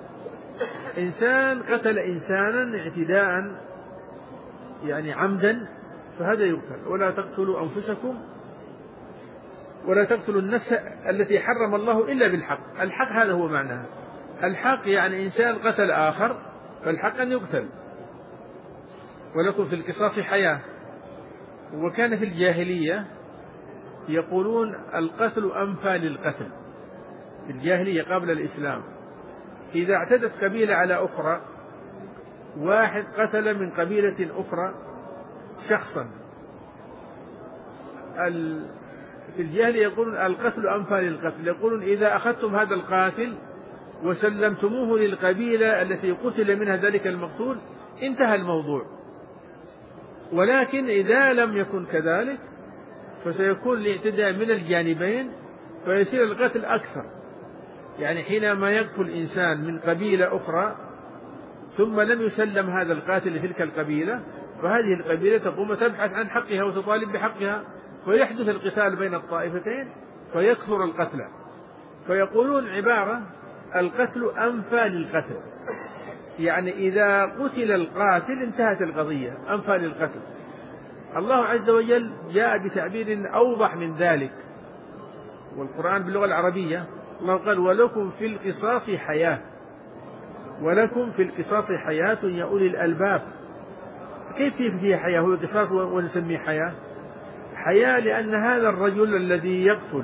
إنسان قتل إنسانا اعتداء يعني عمدا فهذا يقتل. ولا تقتلوا أنفسكم ولا تقتلوا النفس التي حرم الله إلا بالحق. الحق هذا هو معناها. الحق يعني إنسان قتل آخر فالحق أن يقتل. ولكم في القصاص حياة. وكان في الجاهلية يقولون القتل أنفى للقتل. في الجاهلية قبل الإسلام إذا اعتدت قبيلة على أخرى، واحد قتل من قبيلة أخرى شخصا، في الجاهلية يقولون القتل أنفى للقتل. يقولون إذا أخذتم هذا القاتل وسلمتموه للقبيلة التي قتل منها ذلك المقتول انتهى الموضوع. ولكن إذا لم يكن كذلك فسيكون الاعتداء من الجانبين فيصير القتل أكثر. يعني حينما يقتل إنسان من قبيلة أخرى ثم لم يسلم هذا القاتل لتلك القبيلة، فهذه القبيلة تقوم تبحث عن حقها وتطالب بحقها، فيحدث القتال بين الطائفتين فيكثر القتلى. فيقولون عبارة القتل أنفى للقتل، يعني إذا قتل القاتل انتهت القضية، أنفى للقتل. الله عز وجل جاء بتعبير أوضح من ذلك، والقرآن باللغة العربية الله قال ولكم في القصاص حياة. ولكم في القصاص حياة يا أولي الألباب. كيف فيه حياة؟ هو قصاص ونسميه حياة؟ حياة لأن هذا الرجل الذي يقتل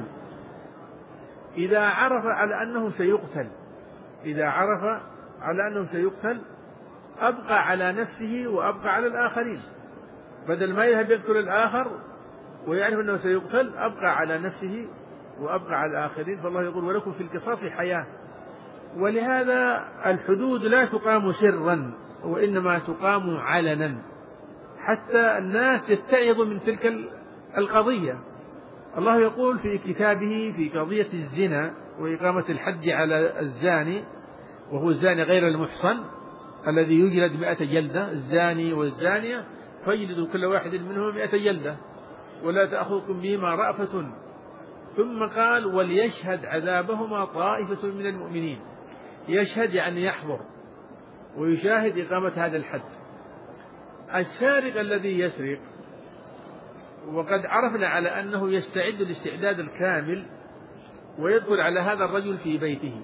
إذا عرف على أنه سيقتل إذا عرف على أنه سيقتل أبقى على نفسه وأبقى على الآخرين، بدل ما يذهب يقتل الآخر ويعرف أنه سيقتل أبقى على نفسه وأبقى على الآخرين. فالله يقول ولكم في القصاص حياة. ولهذا الحدود لا تقام سرا وإنما تقام علنا حتى الناس يتعظوا من تلك القضية. الله يقول في كتابه في قضية الزنا وإقامة الحد على الزاني، وهو الزاني غير المحصن الذي يجلد مئة جلدة، الزاني والزانية فيجلد كل واحد منهم مئة جلدة ولا تأخذكم بهما رأفة. ثم قال وليشهد عذابهما طائفة من المؤمنين. يشهد يعني يحضر ويشاهد إقامة هذا الحد. السارق الذي يسرق وقد عرفنا على أنه يستعد الاستعداد الكامل ويدخل على هذا الرجل في بيته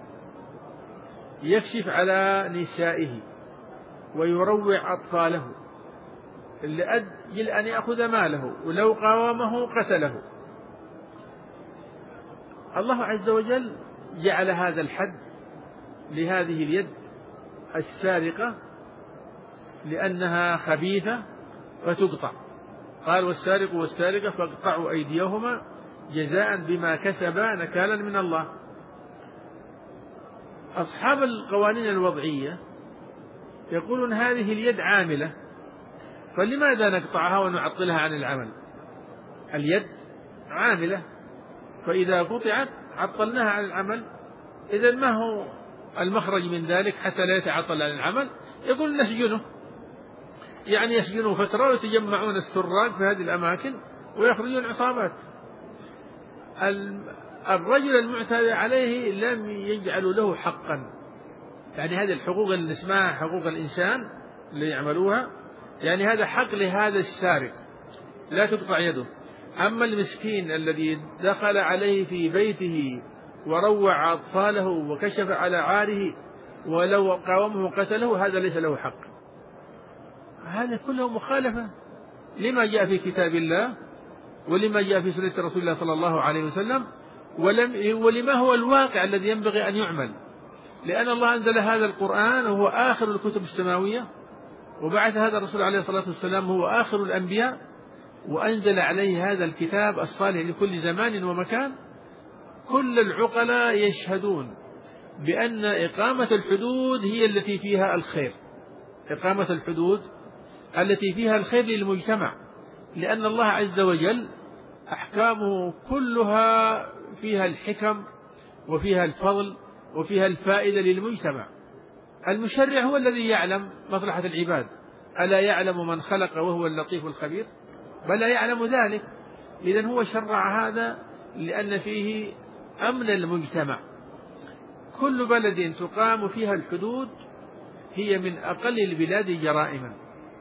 يكشف على نسائه ويروع أطفاله لأجل أن يأخذ ماله، ولو قاومه قتله. الله عز وجل جعل هذا الحد لهذه اليد السارقة لأنها خبيثة فتقطع. قال: والسارق والسارقة فاقطعوا أيديهما جزاء بما كسبا نكالا من الله. أصحاب القوانين الوضعية يقولون هذه اليد عاملة، فلماذا نقطعها ونعطلها عن العمل؟ اليد عاملة، فإذا قطعت عطلناها عن العمل. إذن ما هو المخرج من ذلك حتى لا يتعطل عن العمل؟ يقول نسجنه، يعني يسجنوا فترة ويتجمعون السراق في هذه الأماكن ويخرجون عصابات. الرجل المعتدى عليه لم يجعلوا له حقا، يعني هذه الحقوق اللي اسمها حقوق الإنسان اللي يعملوها، يعني هذا حق لهذا السارق لا تقطع يده. أما المسكين الذي دخل عليه في بيته وروع أطفاله وكشف على عاره ولو قاومه قتله، هذا ليس له حق. هذا كله مخالفة لما جاء في كتاب الله ولما جاء في سنة رسول الله صلى الله عليه وسلم، ولم ولما هو الواقع الذي ينبغي أن يعمل. لأن الله أنزل هذا القرآن وهو آخر الكتب السماوية، وبعث هذا الرسول عليه الصلاة والسلام هو آخر الأنبياء، وأنزل عليه هذا الكتاب الصالح لكل زمان ومكان. كل العقلاء يشهدون بأن إقامة الحدود هي التي فيها الخير، إقامة الحدود التي فيها الخير للمجتمع، لأن الله عز وجل أحكامه كلها فيها الحكم وفيها الفضل وفيها الفائدة للمجتمع. المشرع هو الذي يعلم مصلحة العباد، ألا يعلم من خلق وهو اللطيف الخبير؟ بل يعلم ذلك. إذن هو شرع هذا لأن فيه أمن المجتمع. كل بلد تقام فيها الحدود هي من أقل البلاد جرائما.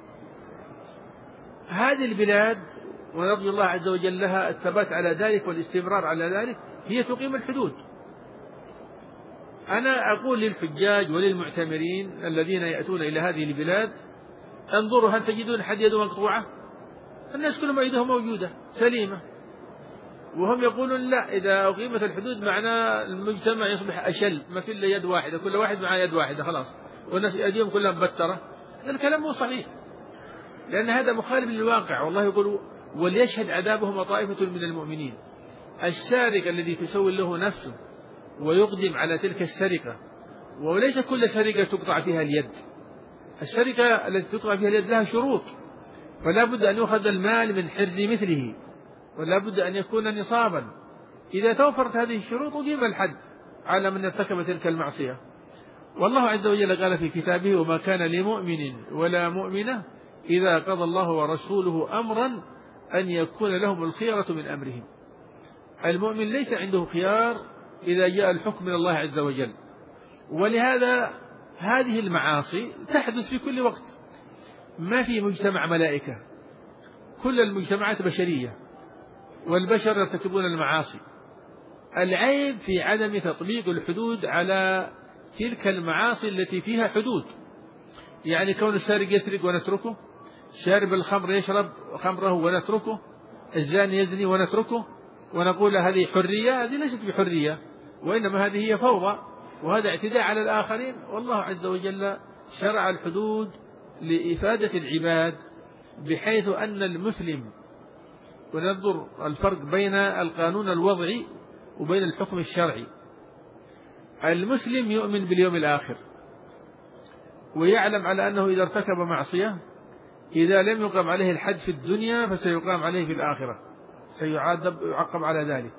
هذه البلاد ونرجو الله عز وجل لها الثبات على ذلك والاستمرار على ذلك، هي تقيم الحدود. أنا أقول للحجاج وللمعتمرين الذين يأتون إلى هذه البلاد: انظروا هل تجدون أحد يده مقطوعة؟ الناس كلهم يدهم موجودة سليمة، وهم يقولون لا، إذا أقيمت الحدود معناه المجتمع يصبح أشل، ما في إلا يد واحدة، كل واحد معه يد واحدة خلاص، والناس أيديهم كلها مبترة. هذا الكلام مو صحيح، لأن هذا مخالف للواقع. والله يقول: وليشهد عذابهم طائفة من المؤمنين. السارق الذي تسول له نفسه ويقدم على تلك السرقة، وليس كل سرقة تقطع فيها اليد. السرقة التي تقطع فيها اليد لها شروط، فلا بد أن يؤخذ المال من حرز مثله، ولا بد أن يكون نصابا. إذا توفرت هذه الشروط أقيم الحد على من ارتكب تلك المعصية. والله عز وجل قال في كتابه: وما كان لمؤمن ولا مؤمنة إذا قضى الله ورسوله أمرا أن يكون لهم الخيرة من أمرهم. المؤمن ليس عنده خيار إذا جاء الحكم من الله عز وجل. ولهذا هذه المعاصي تحدث في كل وقت، ما في مجتمع ملائكة، كل المجتمعات بشرية، والبشر يرتكبون المعاصي. العيب في عدم تطبيق الحدود على تلك المعاصي التي فيها حدود. يعني كون السارق يسرق ونتركه، شارب الخمر يشرب خمره ونتركه، الزاني يزني ونتركه، ونقول هذه حرية. هذه ليست بحرية، وإنما هذه هي فوضى، وهذا اعتداء على الآخرين. والله عز وجل شرع الحدود لإفادة العباد، بحيث أن المسلم، وننظر الفرق بين القانون الوضعي وبين الحكم الشرعي. المسلم يؤمن باليوم الآخر، ويعلم على أنه إذا ارتكب معصية إذا لم يقام عليه الحد في الدنيا فسيقام عليه في الآخرة، سيعذب ويعاقب على ذلك،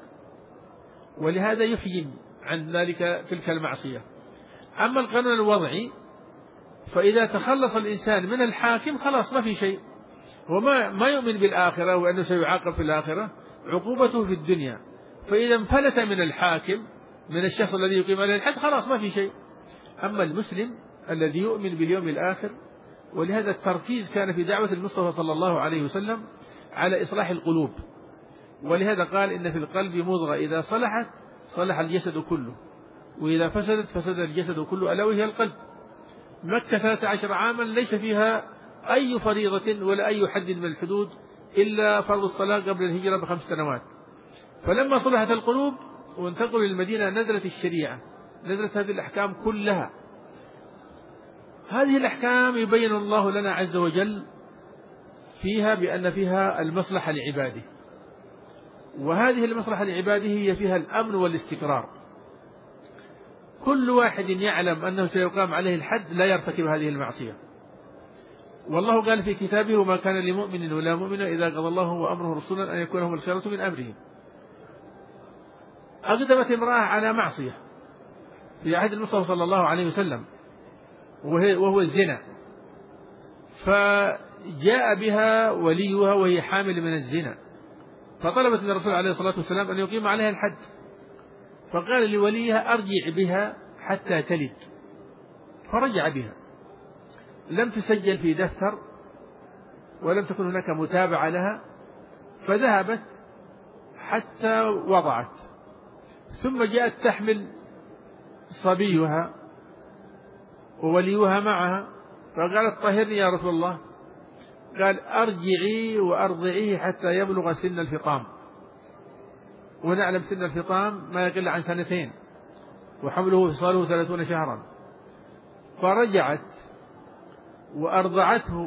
ولهذا يحجم عن ذلك تلك المعصية. أما القانون الوضعي فإذا تخلص الإنسان من الحاكم خلاص ما في شيء، وما ما يؤمن بالآخرة وأنه سيعاقب في الآخرة، عقوبته في الدنيا. فإذا انفلت من الحاكم، من الشخص الذي يقيم عليه الحد، خلاص ما في شيء. أما المسلم الذي يؤمن باليوم الآخر، ولهذا التركيز كان في دعوة المصطفى صلى الله عليه وسلم على إصلاح القلوب. ولهذا قال: إن في القلب مضغة إذا صلحت صلح الجسد كله، وإذا فسدت فسد الجسد كله، ألا وهي القلب. مكة ثلاثة عشر عاما ليس فيها أي فريضة ولا أي حد من الحدود إلا فرض الصلاة قبل الهجرة بخمس سنوات. فلما صلحت القلوب وانتقلوا للمدينة نزلت الشريعة، نزلت هذه الأحكام كلها. هذه الأحكام يبين الله لنا عز وجل فيها بأن فيها المصلحة لعباده، وهذه المصلحة لعباده هي فيها الأمن والاستقرار. كل واحد يعلم أنه سيقام عليه الحد لا يرتكب هذه المعصية. والله قال في كتابه: وما كان لمؤمن ولا مؤمنة إذا قضى الله وأمره رسولا أن يكون لهم الخيرة من أمرهم. أقدمت امرأة على معصية في عهد المصطفى صلى الله عليه وسلم وهو الزنا، فجاء بها وليها وهي حامل من الزنا، فطلبت من الرسول عليه الصلاة والسلام أن يقيم عليها الحد، فقال لوليها: أرجع بها حتى تلد. فرجع بها، لم تسجل في دفتر ولم تكن هناك متابعة لها، فذهبت حتى وضعت، ثم جاءت تحمل صبيها ووليها معها، فقالت: طهرني يا رسول الله. قال: أرجعي وأرضعيه حتى يبلغ سن الفطام، ونعلم سن الفطام ما يقل عن سنتين، وحمله وفصاله ثلاثون شهرا. فرجعت وأرضعته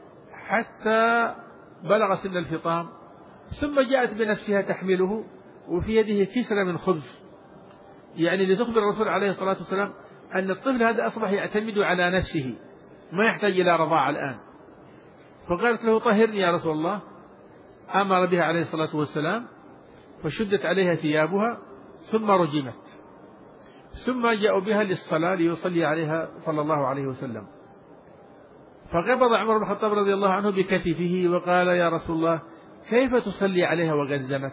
حتى بلغ سن الفطام، ثم جاءت بنفسها تحمله وفي يده كسرة من خبز، يعني لتخبر الرسول عليه الصلاة والسلام أن الطفل هذا أصبح يعتمد على نفسه، ما يحتاج إلى رضاعة الآن. فقالت له: طهرني يا رسول الله. أمر بها عليه الصلاة والسلام، فشدت عليها ثيابها ثم رجمت، ثم جاءوا بها للصلاة ليصلي عليها صلى الله عليه وسلم. فقبض عمر بن الخطاب رضي الله عنه بكتفه وقال: يا رسول الله، كيف تصلي عليها وقد زنت؟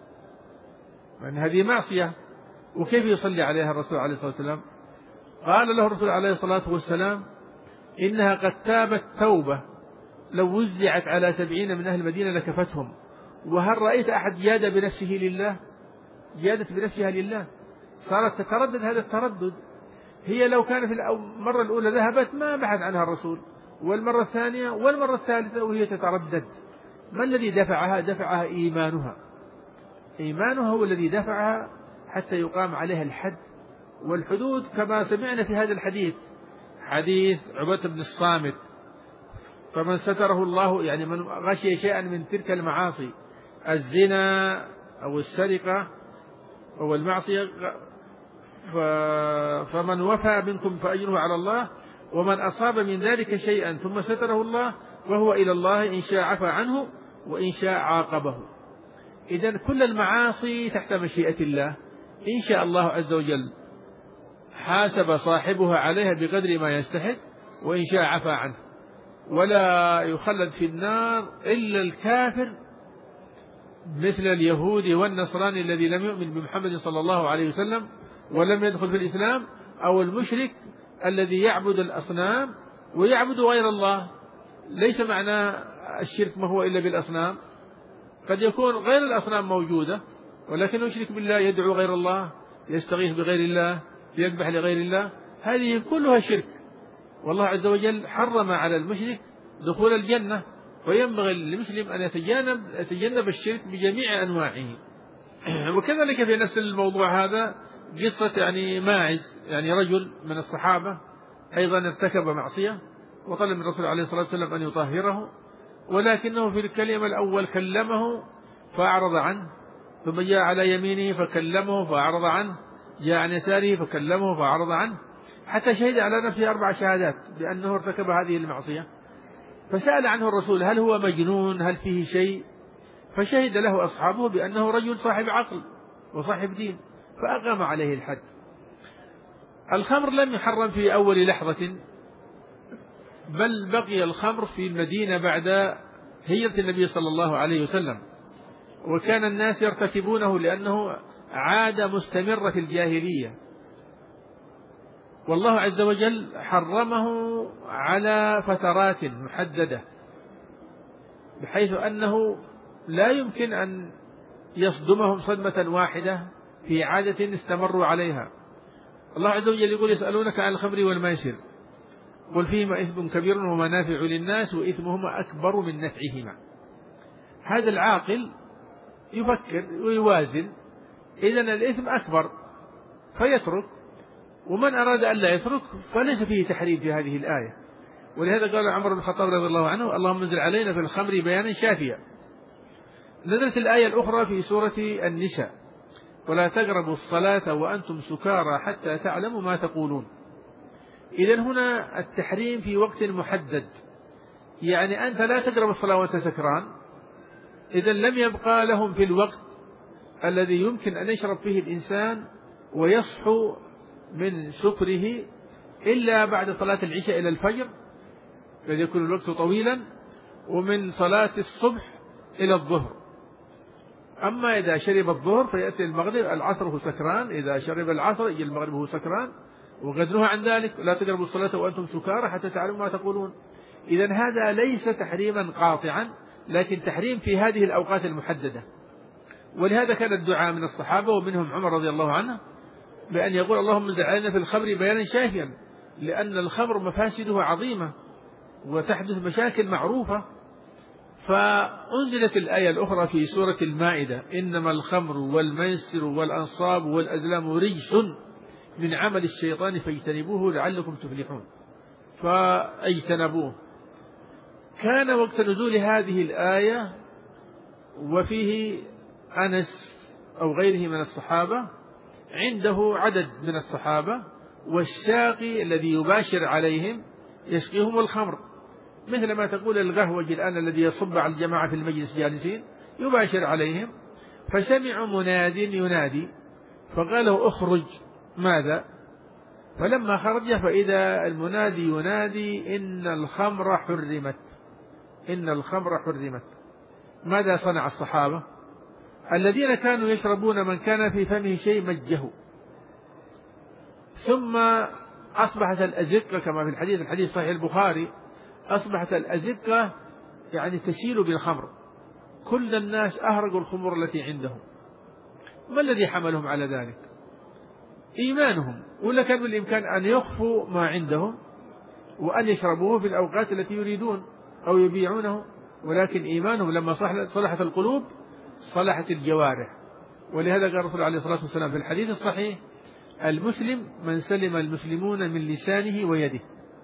لأن هذه معصية، وكيف يصلي عليها الرسول عليه الصلاة والسلام؟ قال له الرسول عليه الصلاة والسلام: إنها قد تابت توبة لو وزعت على سبعين من أهل المدينة لكفتهم. وهل رأيت أحد جاد بنفسه لله؟ جادت بنفسها لله، صارت تتردد هذا التردد. هي لو كان في المرة الأولى ذهبت ما بحث عنها الرسول، والمرة الثانية والمرة الثالثة وهي تتردد. ما الذي دفعها؟ دفعها إيمانها، إيمانها هو الذي دفعها حتى يقام عليها الحد والحدود، كما سمعنا في هذا الحديث، حديث عبادة بن الصامت: فمن ستره الله، يعني من غشي شيئا من تلك المعاصي، الزنا أو السرقة أو المعصية، فمن وفى منكم فأجره على الله، ومن أصاب من ذلك شيئا ثم ستره الله وهو إلى الله إن شاء عفى عنه وإن شاء عاقبه. إذن كل المعاصي تحت مشيئة الله، إن شاء الله عز وجل حاسب صاحبها عليها بقدر ما يستحق، وإن شاء عفى عنه. ولا يخلد في النار إلا الكافر مثل اليهود والنصراني الذي لم يؤمن بمحمد صلى الله عليه وسلم ولم يدخل في الإسلام، أو المشرك الذي يعبد الأصنام ويعبد غير الله. ليس معنى الشرك ما هو إلا بالأصنام، قد يكون غير الأصنام موجودة ولكن يشرك بالله، يدعو غير الله، يستغيث بغير الله، يذبح لغير الله، هذه كلها شرك. والله عز وجل حرم على المشرك دخول الجنة، وينبغي للمسلم أن يتجنب يتجنب الشرك بجميع أنواعه. وكذلك في نفس الموضوع هذا قصة يعني ماعز، يعني رجل من الصحابة أيضا ارتكب معصية وطلب من الرسول عليه الصلاة والسلام أن يطهره، ولكنه في الكلمة الأول كلمه فأعرض عنه، ثم جاء على يمينه فكلمه فأعرض عنه، جاء عن يساره فكلمه فأعرض عنه، حتى شهد على نفسه أربع شهادات بأنه ارتكب هذه المعصية. فسأل عنه الرسول: هل هو مجنون؟ هل فيه شيء؟ فشهد له أصحابه بأنه رجل صاحب عقل وصاحب دين، فأقام عليه الحد. الخمر لم يحرم في أول لحظة، بل بقي الخمر في المدينة بعد هجرة النبي صلى الله عليه وسلم، وكان الناس يرتكبونه لأنه عادة مستمرة في الجاهلية، والله عز وجل حرمه على فترات محددة، بحيث أنه لا يمكن أن يصدمهم صدمة واحدة في عادة استمروا عليها. الله عز وجل يقول: يسألونك عن الخمر والميسر قل فيهما إثم كبير ومنافع للناس وإثمهما أكبر من نفعهما. هذا العاقل يفكر ويوازن، إذن الإثم أكبر فيترك، ومن أراد أن لا يترك فليس فيه تحريم في هذه الآية. ولهذا قال عمر بن الخطاب رضي الله عنه: اللهم انزل علينا في الخمر بيانا شافيا. نزلت الآية الأخرى في سورة النساء: ولا تقربوا الصلاة وأنتم سكارى حتى تعلموا ما تقولون. إذن هنا التحريم في وقت محدد، يعني أنت لا تقرب الصلاة وأنت سكران، إذن لم يبقى لهم في الوقت الذي يمكن أن يشرب فيه الإنسان ويصحو من سكره إلا بعد صلاة العشاء إلى الفجر، الذي يكون الوقت طويلا، ومن صلاة الصبح إلى الظهر. أما إذا شرب الظهر فيأتي المغرب، العصر هو سكران، إذا شرب العصر يجي المغرب هو سكران، وقد نهى عن ذلك: لا تقربوا الصلاة وأنتم سكارى حتى تعلموا ما تقولون. إذن هذا ليس تحريما قاطعا، لكن تحريم في هذه الأوقات المحددة. ولهذا كان الدعاء من الصحابة ومنهم عمر رضي الله عنه بأن يقول: اللهم انزل علينا في الخمر بيانا شافيا، لأن الخمر مفاسده عظيمة وتحدث مشاكل معروفة. فأنزلت الآية الأخرى في سورة المائدة: إنما الخمر والميسر والأنصاب والأزلام رجس من عمل الشيطان فاجتنبوه لعلكم تفلحون، فاجتنبوه. كان وقت نزول هذه الآية وفيه أنس أو غيره من الصحابة، عنده عدد من الصحابة، والساقي الذي يباشر عليهم يسقيهم الخمر، مثل ما تقول القهوجي الآن الذي يصب على الجماعة في المجلس جالسين يباشر عليهم. فسمعوا مناد ينادي فقالوا: اخرج. ماذا؟ فلما خرج فإذا المنادي ينادي: إن الخمر حرمت، إن الخمر حرمت. ماذا صنع الصحابة الذين كانوا يشربون من كان في فمه شيء مجه؟ ثم أصبحت الأزقة كما في الحديث الحديث صحيح البخاري، أصبحت الأزقة يعني تسيل بالخمر، كل الناس أهرقوا الخمور التي عندهم. ما الذي حملهم على ذلك؟ إيمانهم، ولا كان بالإمكان أن يخفوا ما عندهم وأن يشربوه في الأوقات التي يريدون أو يبيعونه، ولكن إيمانهم لما صلحت القلوب صلحت الجوارح. ولهذا قال الرسول عليه الصلاة والسلام في الحديث الصحيح: المسلم من سلم المسلمون من لسانه ويده.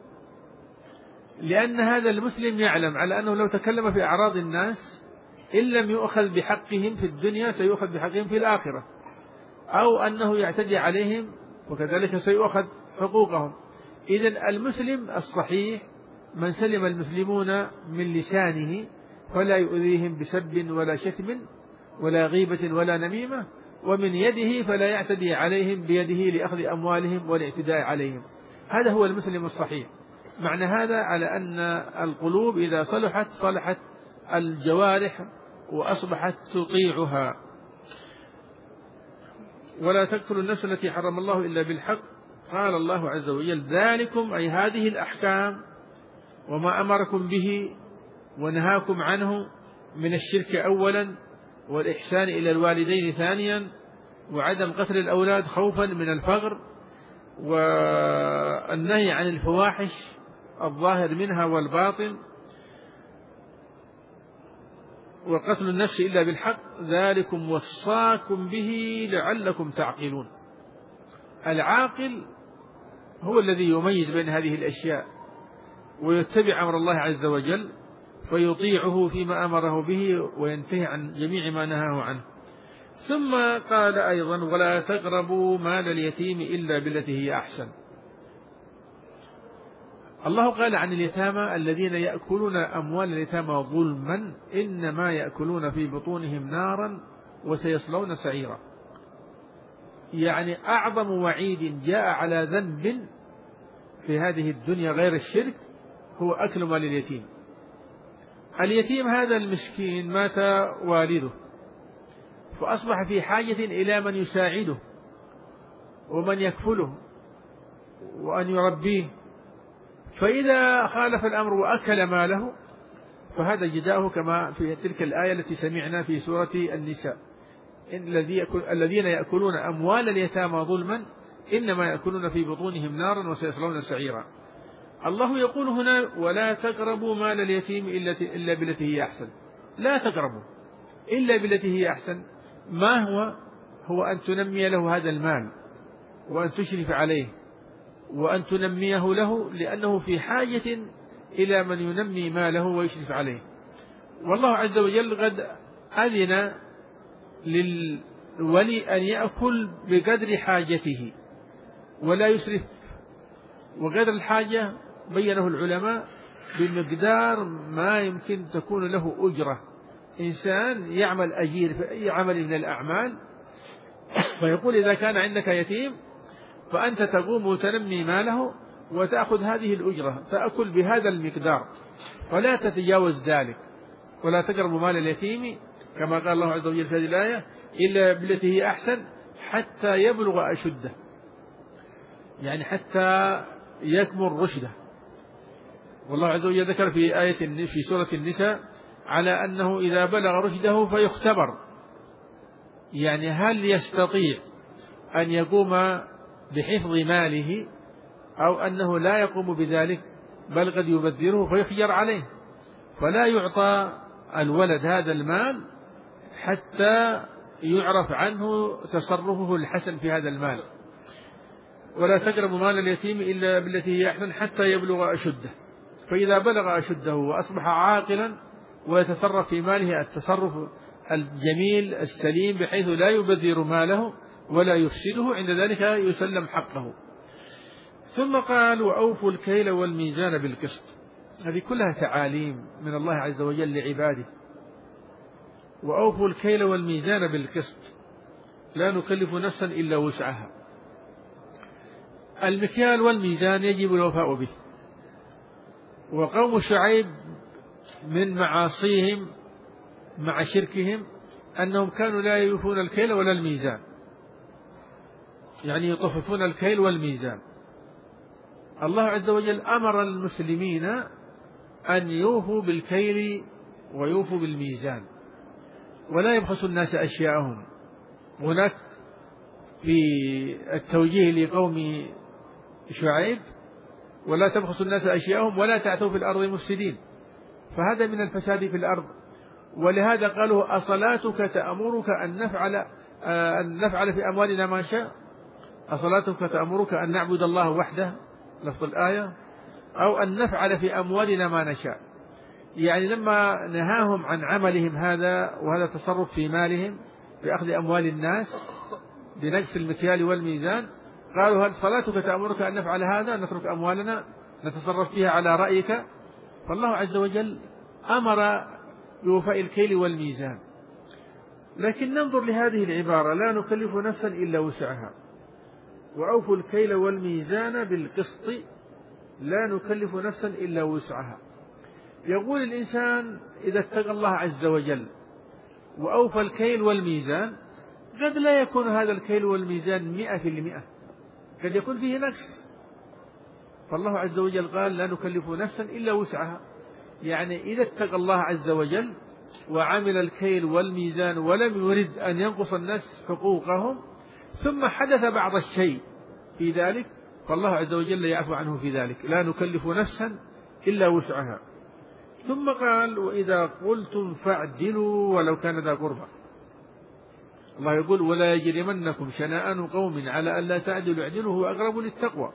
لأن هذا المسلم يعلم على أنه لو تكلم في أعراض الناس إن لم يؤخذ بحقهم في الدنيا سيؤخذ بحقهم في الآخرة، أو أنه يعتدي عليهم وكذلك سيؤخذ حقوقهم. إذن المسلم الصحيح من سلم المسلمون من لسانه فلا يؤذيهم بسب ولا شتم ولا غيبة ولا نميمة، ومن يده فلا يعتدي عليهم بيده لأخذ أموالهم والاعتداء عليهم. هذا هو المسلم الصحيح. معنى هذا على أن القلوب إذا صلحت صلحت الجوارح وأصبحت تطيعها. ولا تقتلوا النفس التي حرم الله إلا بالحق. قال الله عز وجل: ذلكم أي هذه الأحكام وما أمركم به ونهاكم عنه من الشرك أولا، والإحسان إلى الوالدين ثانيا، وعدم قتل الأولاد خوفا من الفقر، والنهي عن الفواحش الظاهر منها والباطن، وقتل النفس إلا بالحق، ذلكم وصاكم به لعلكم تعقلون. العاقل هو الذي يميز بين هذه الأشياء ويتبع أمر الله عز وجل فيطيعه فيما أمره به وينتهي عن جميع ما نهاه عنه. ثم قال أيضا: ولا تقربوا مال اليتيم إلا بالتي هي أحسن. الله قال عن اليتامى: الذين يأكلون أموال اليتامى ظلما إنما يأكلون في بطونهم نارا وسيصلون سعيرا. يعني أعظم وعيد جاء على ذنب في هذه الدنيا غير الشرك هو أكل مال اليتيم. اليتيم هذا المسكين مات والده فأصبح في حاجة إلى من يساعده ومن يكفله وأن يربيه، فإذا خالف الأمر وأكل ماله فهذا جزاؤه كما في تلك الآية التي سمعنا في سورة النساء: الذين يأكلون أموال اليتامى ظلما إنما يأكلون في بطونهم نارا وسيصلون سعيرا. الله يقول هنا ولا تقربوا مال اليتيم إلا بالتي هي أحسن. لا تقربوا إلا بالتي هي أحسن. ما هو؟ هو أن تنمي له هذا المال وأن تشرف عليه وأن تنميه له، لأنه في حاجة إلى من ينمي ماله ويشرف عليه. والله عز وجل قد أذن للولي أن يأكل بقدر حاجته ولا يسرف، وقدر الحاجة بينه العلماء بمقدار ما يمكن تكون له أجرة. إنسان يعمل أجير في أي عمل من الأعمال، فيقول إذا كان عندك يتيم فأنت تقوم وتنمي ماله وتأخذ هذه الأجرة، فأكل بهذا المقدار ولا تتجاوز ذلك. ولا تقربوا مال اليتيم كما قال الله عز وجل في هذه الآية إلا بالتي هي أحسن حتى يبلغ أشده، يعني حتى يكمل رشده. والله عز وجل ذكر في آية في سورة النساء على أنه إذا بلغ رشده فيختبر، يعني هل يستطيع أن يقوم بحفظ ماله أو أنه لا يقوم بذلك، بل قد يبذره فيحجر عليه. فلا يعطى الولد هذا المال حتى يعرف عنه تصرفه الحسن في هذا المال. ولا تقربوا مال اليتيم إلا بالتي هي أحسن حتى يبلغ أشده. فإذا بلغ أشده وأصبح عاقلا ويتصرف في ماله التصرف الجميل السليم بحيث لا يبذر ماله ولا يفسده، عند ذلك يسلم حقه. ثم قال وأوفوا الكيل والميزان بالقسط. هذه كلها تعاليم من الله عز وجل لعباده. وأوفوا الكيل والميزان بالقسط لا نكلف نفسا إلا وسعها. المكيال والميزان يجب الوفاء به. وقوم شعيب من معاصيهم مع شركهم أنهم كانوا لا يوفون الكيل ولا الميزان، يعني يطففون الكيل والميزان. الله عز وجل أمر المسلمين أن يوفوا بالكيل ويوفوا بالميزان ولا يبخسوا الناس أشياءهم. هناك في التوجيه لقوم شعيب ولا تبخسوا الناس أشياءهم ولا تعثوا في الأرض مفسدين، فهذا من الفساد في الأرض. ولهذا قالوا أصلاتك تأمرك أن نفعل أن نفعل في أموالنا ما شاء. أصلاتك تأمرك أن نعبد الله وحده لفظ الآية، أو أن نفعل في أموالنا ما نشاء. يعني لما نهاهم عن عملهم هذا وهذا تصرف في مالهم بأخذ أموال الناس بنقص المكيال والميزان، قالوا هل صلاتك تأمرك أن نفعل هذا، نترك أموالنا نتصرف فيها على رأيك؟ فالله عز وجل أمر بوفاء الكيل والميزان. لكن ننظر لهذه العبارة لا نكلف نفسا إلا وسعها. وأوفوا الكيل والميزان بالقسط لا نكلف نفسا إلا وسعها. يقول الإنسان إذا اتقى الله عز وجل وأوفى الكيل والميزان قد لا يكون هذا الكيل والميزان مئة في المئة، قد يكون فيه نقص. فالله عز وجل قال لا نكلف نفسا إلا وسعها، يعني إذا اتقى الله عز وجل وعمل الكيل والميزان ولم يرد أن ينقص الناس حقوقهم ثم حدث بعض الشيء في ذلك، فالله عز وجل يعفو عنه في ذلك. لا نكلف نفسا إلا وسعها. ثم قال وإذا قلتم فاعدلوا ولو كان ذا قربى. الله يقول ولا يجرمنكم شنآن قوم على ألا تعدلوا اعدلوا هو أقرب للتقوى.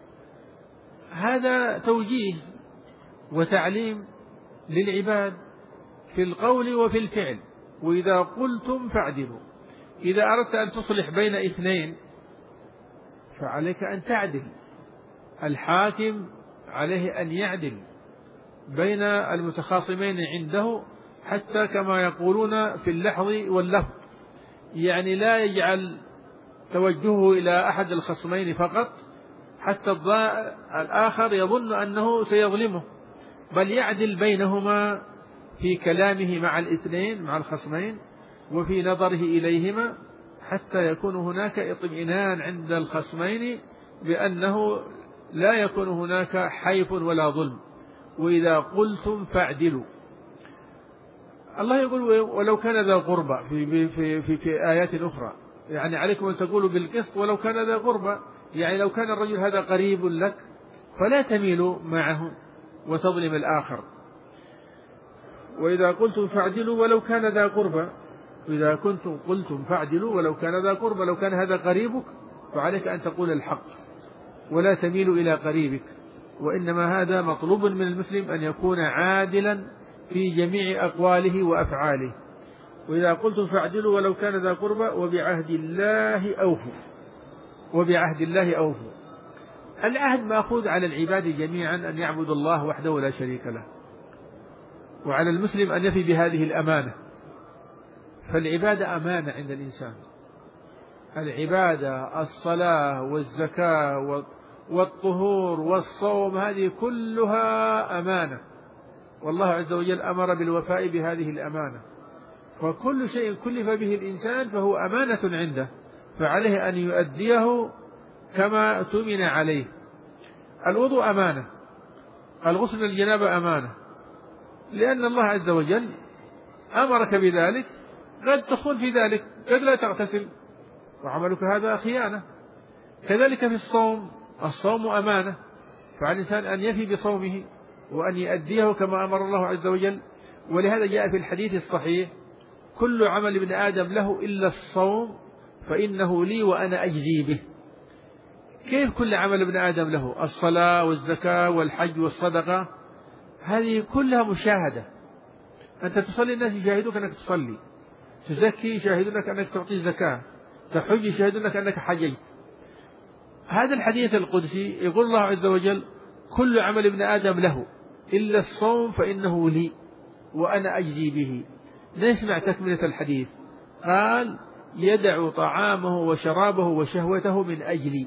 هذا توجيه وتعليم للعباد في القول وفي الفعل. وإذا قلتم فاعدلوا، إذا أردت أن تصلح بين اثنين فعليك أن تعدل. الحاكم عليه أن يعدل بين المتخاصمين عنده حتى كما يقولون في اللحظ واللفظ، يعني لا يجعل توجهه إلى أحد الخصمين فقط حتى الآخر يظن أنه سيظلمه، بل يعدل بينهما في كلامه مع الاثنين مع الخصمين وفي نظره إليهما حتى يكون هناك اطمئنان عند الخصمين بأنه لا يكون هناك حيف ولا ظلم. وإذا قلتم فاعدلوا. الله يقول ولو كان ذا قربى في, في, في, في آيات أخرى، يعني عليكم أن تقولوا بالقسط ولو كان ذا قربى، يعني لو كان الرجل هذا قريب لك فلا تميلوا معه وتظلم الآخر. وإذا قلتم فاعدلوا ولو كان ذا قربى، إذا كنتم قلتم فاعدلوا ولو كان ذا قربى، لو كان هذا قريبك فعليك أن تقول الحق ولا تميل إلى قريبك، وإنما هذا مطلوب من المسلم أن يكون عادلا في جميع أقواله وأفعاله. وإذا قلتم فاعدلوا ولو كان ذا قربى وبعهد الله أوفوا، وبعهد الله أوفوا. العهد مأخوذ على العباد جميعا أن يعبدوا الله وحده ولا شريك له، وعلى المسلم أن يفي بهذه الأمانة. فالعبادة أمانة عند الإنسان، العبادة الصلاة والزكاة والطهور والصوم هذه كلها أمانة، والله عز وجل أمر بالوفاء بهذه الأمانة. وكل شيء كلف به الإنسان فهو أمانة عنده، فعليه أن يؤديه كما اؤتمن عليه. الوضوء أمانة، الغسل الجنابة أمانة، لأن الله عز وجل أمرك بذلك، قد تخون في ذلك، قد لا تغتسل وعملك هذا خيانة. كذلك في الصوم، الصوم أمانة، فعلى الإنسان أن يفي بصومه وأن يؤديه كما أمر الله عز وجل. ولهذا جاء في الحديث الصحيح: كل عمل ابن آدم له إلا الصوم فإنه لي وأنا أجزي به. كيف كل عمل ابن آدم له؟ الصلاة والزكاة والحج والصدقة هذه كلها مشاهدة، أنت تصلي الناس يشاهدوك أنك تصلي، تزكي يشاهدونك أنك تعطي زكاة، تحج يشاهدونك أنك حجيت. هذا الحديث القدسي يقول الله عز وجل: كل عمل ابن آدم له إلا الصوم فإنه لي وأنا أجزي به. نسمع تكملة الحديث، قال: يدع طعامه وشرابه وشهوته من أجلي،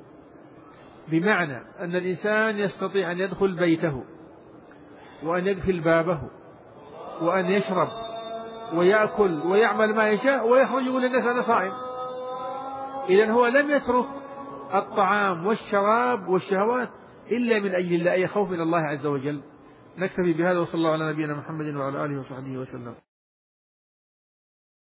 بمعنى أن الإنسان يستطيع أن يدخل بيته وأن يقفل بابه وأن يشرب ويأكل ويعمل ما يشاء ويخرج يقول للناس أنا صائم. إذن هو لم يترك الطعام والشراب والشهوات إلا من أجل الله، أي خوف من الله عز وجل. نكتفي بهذا، وصلى الله على نبينا محمد وعلى آله وصحبه وسلم.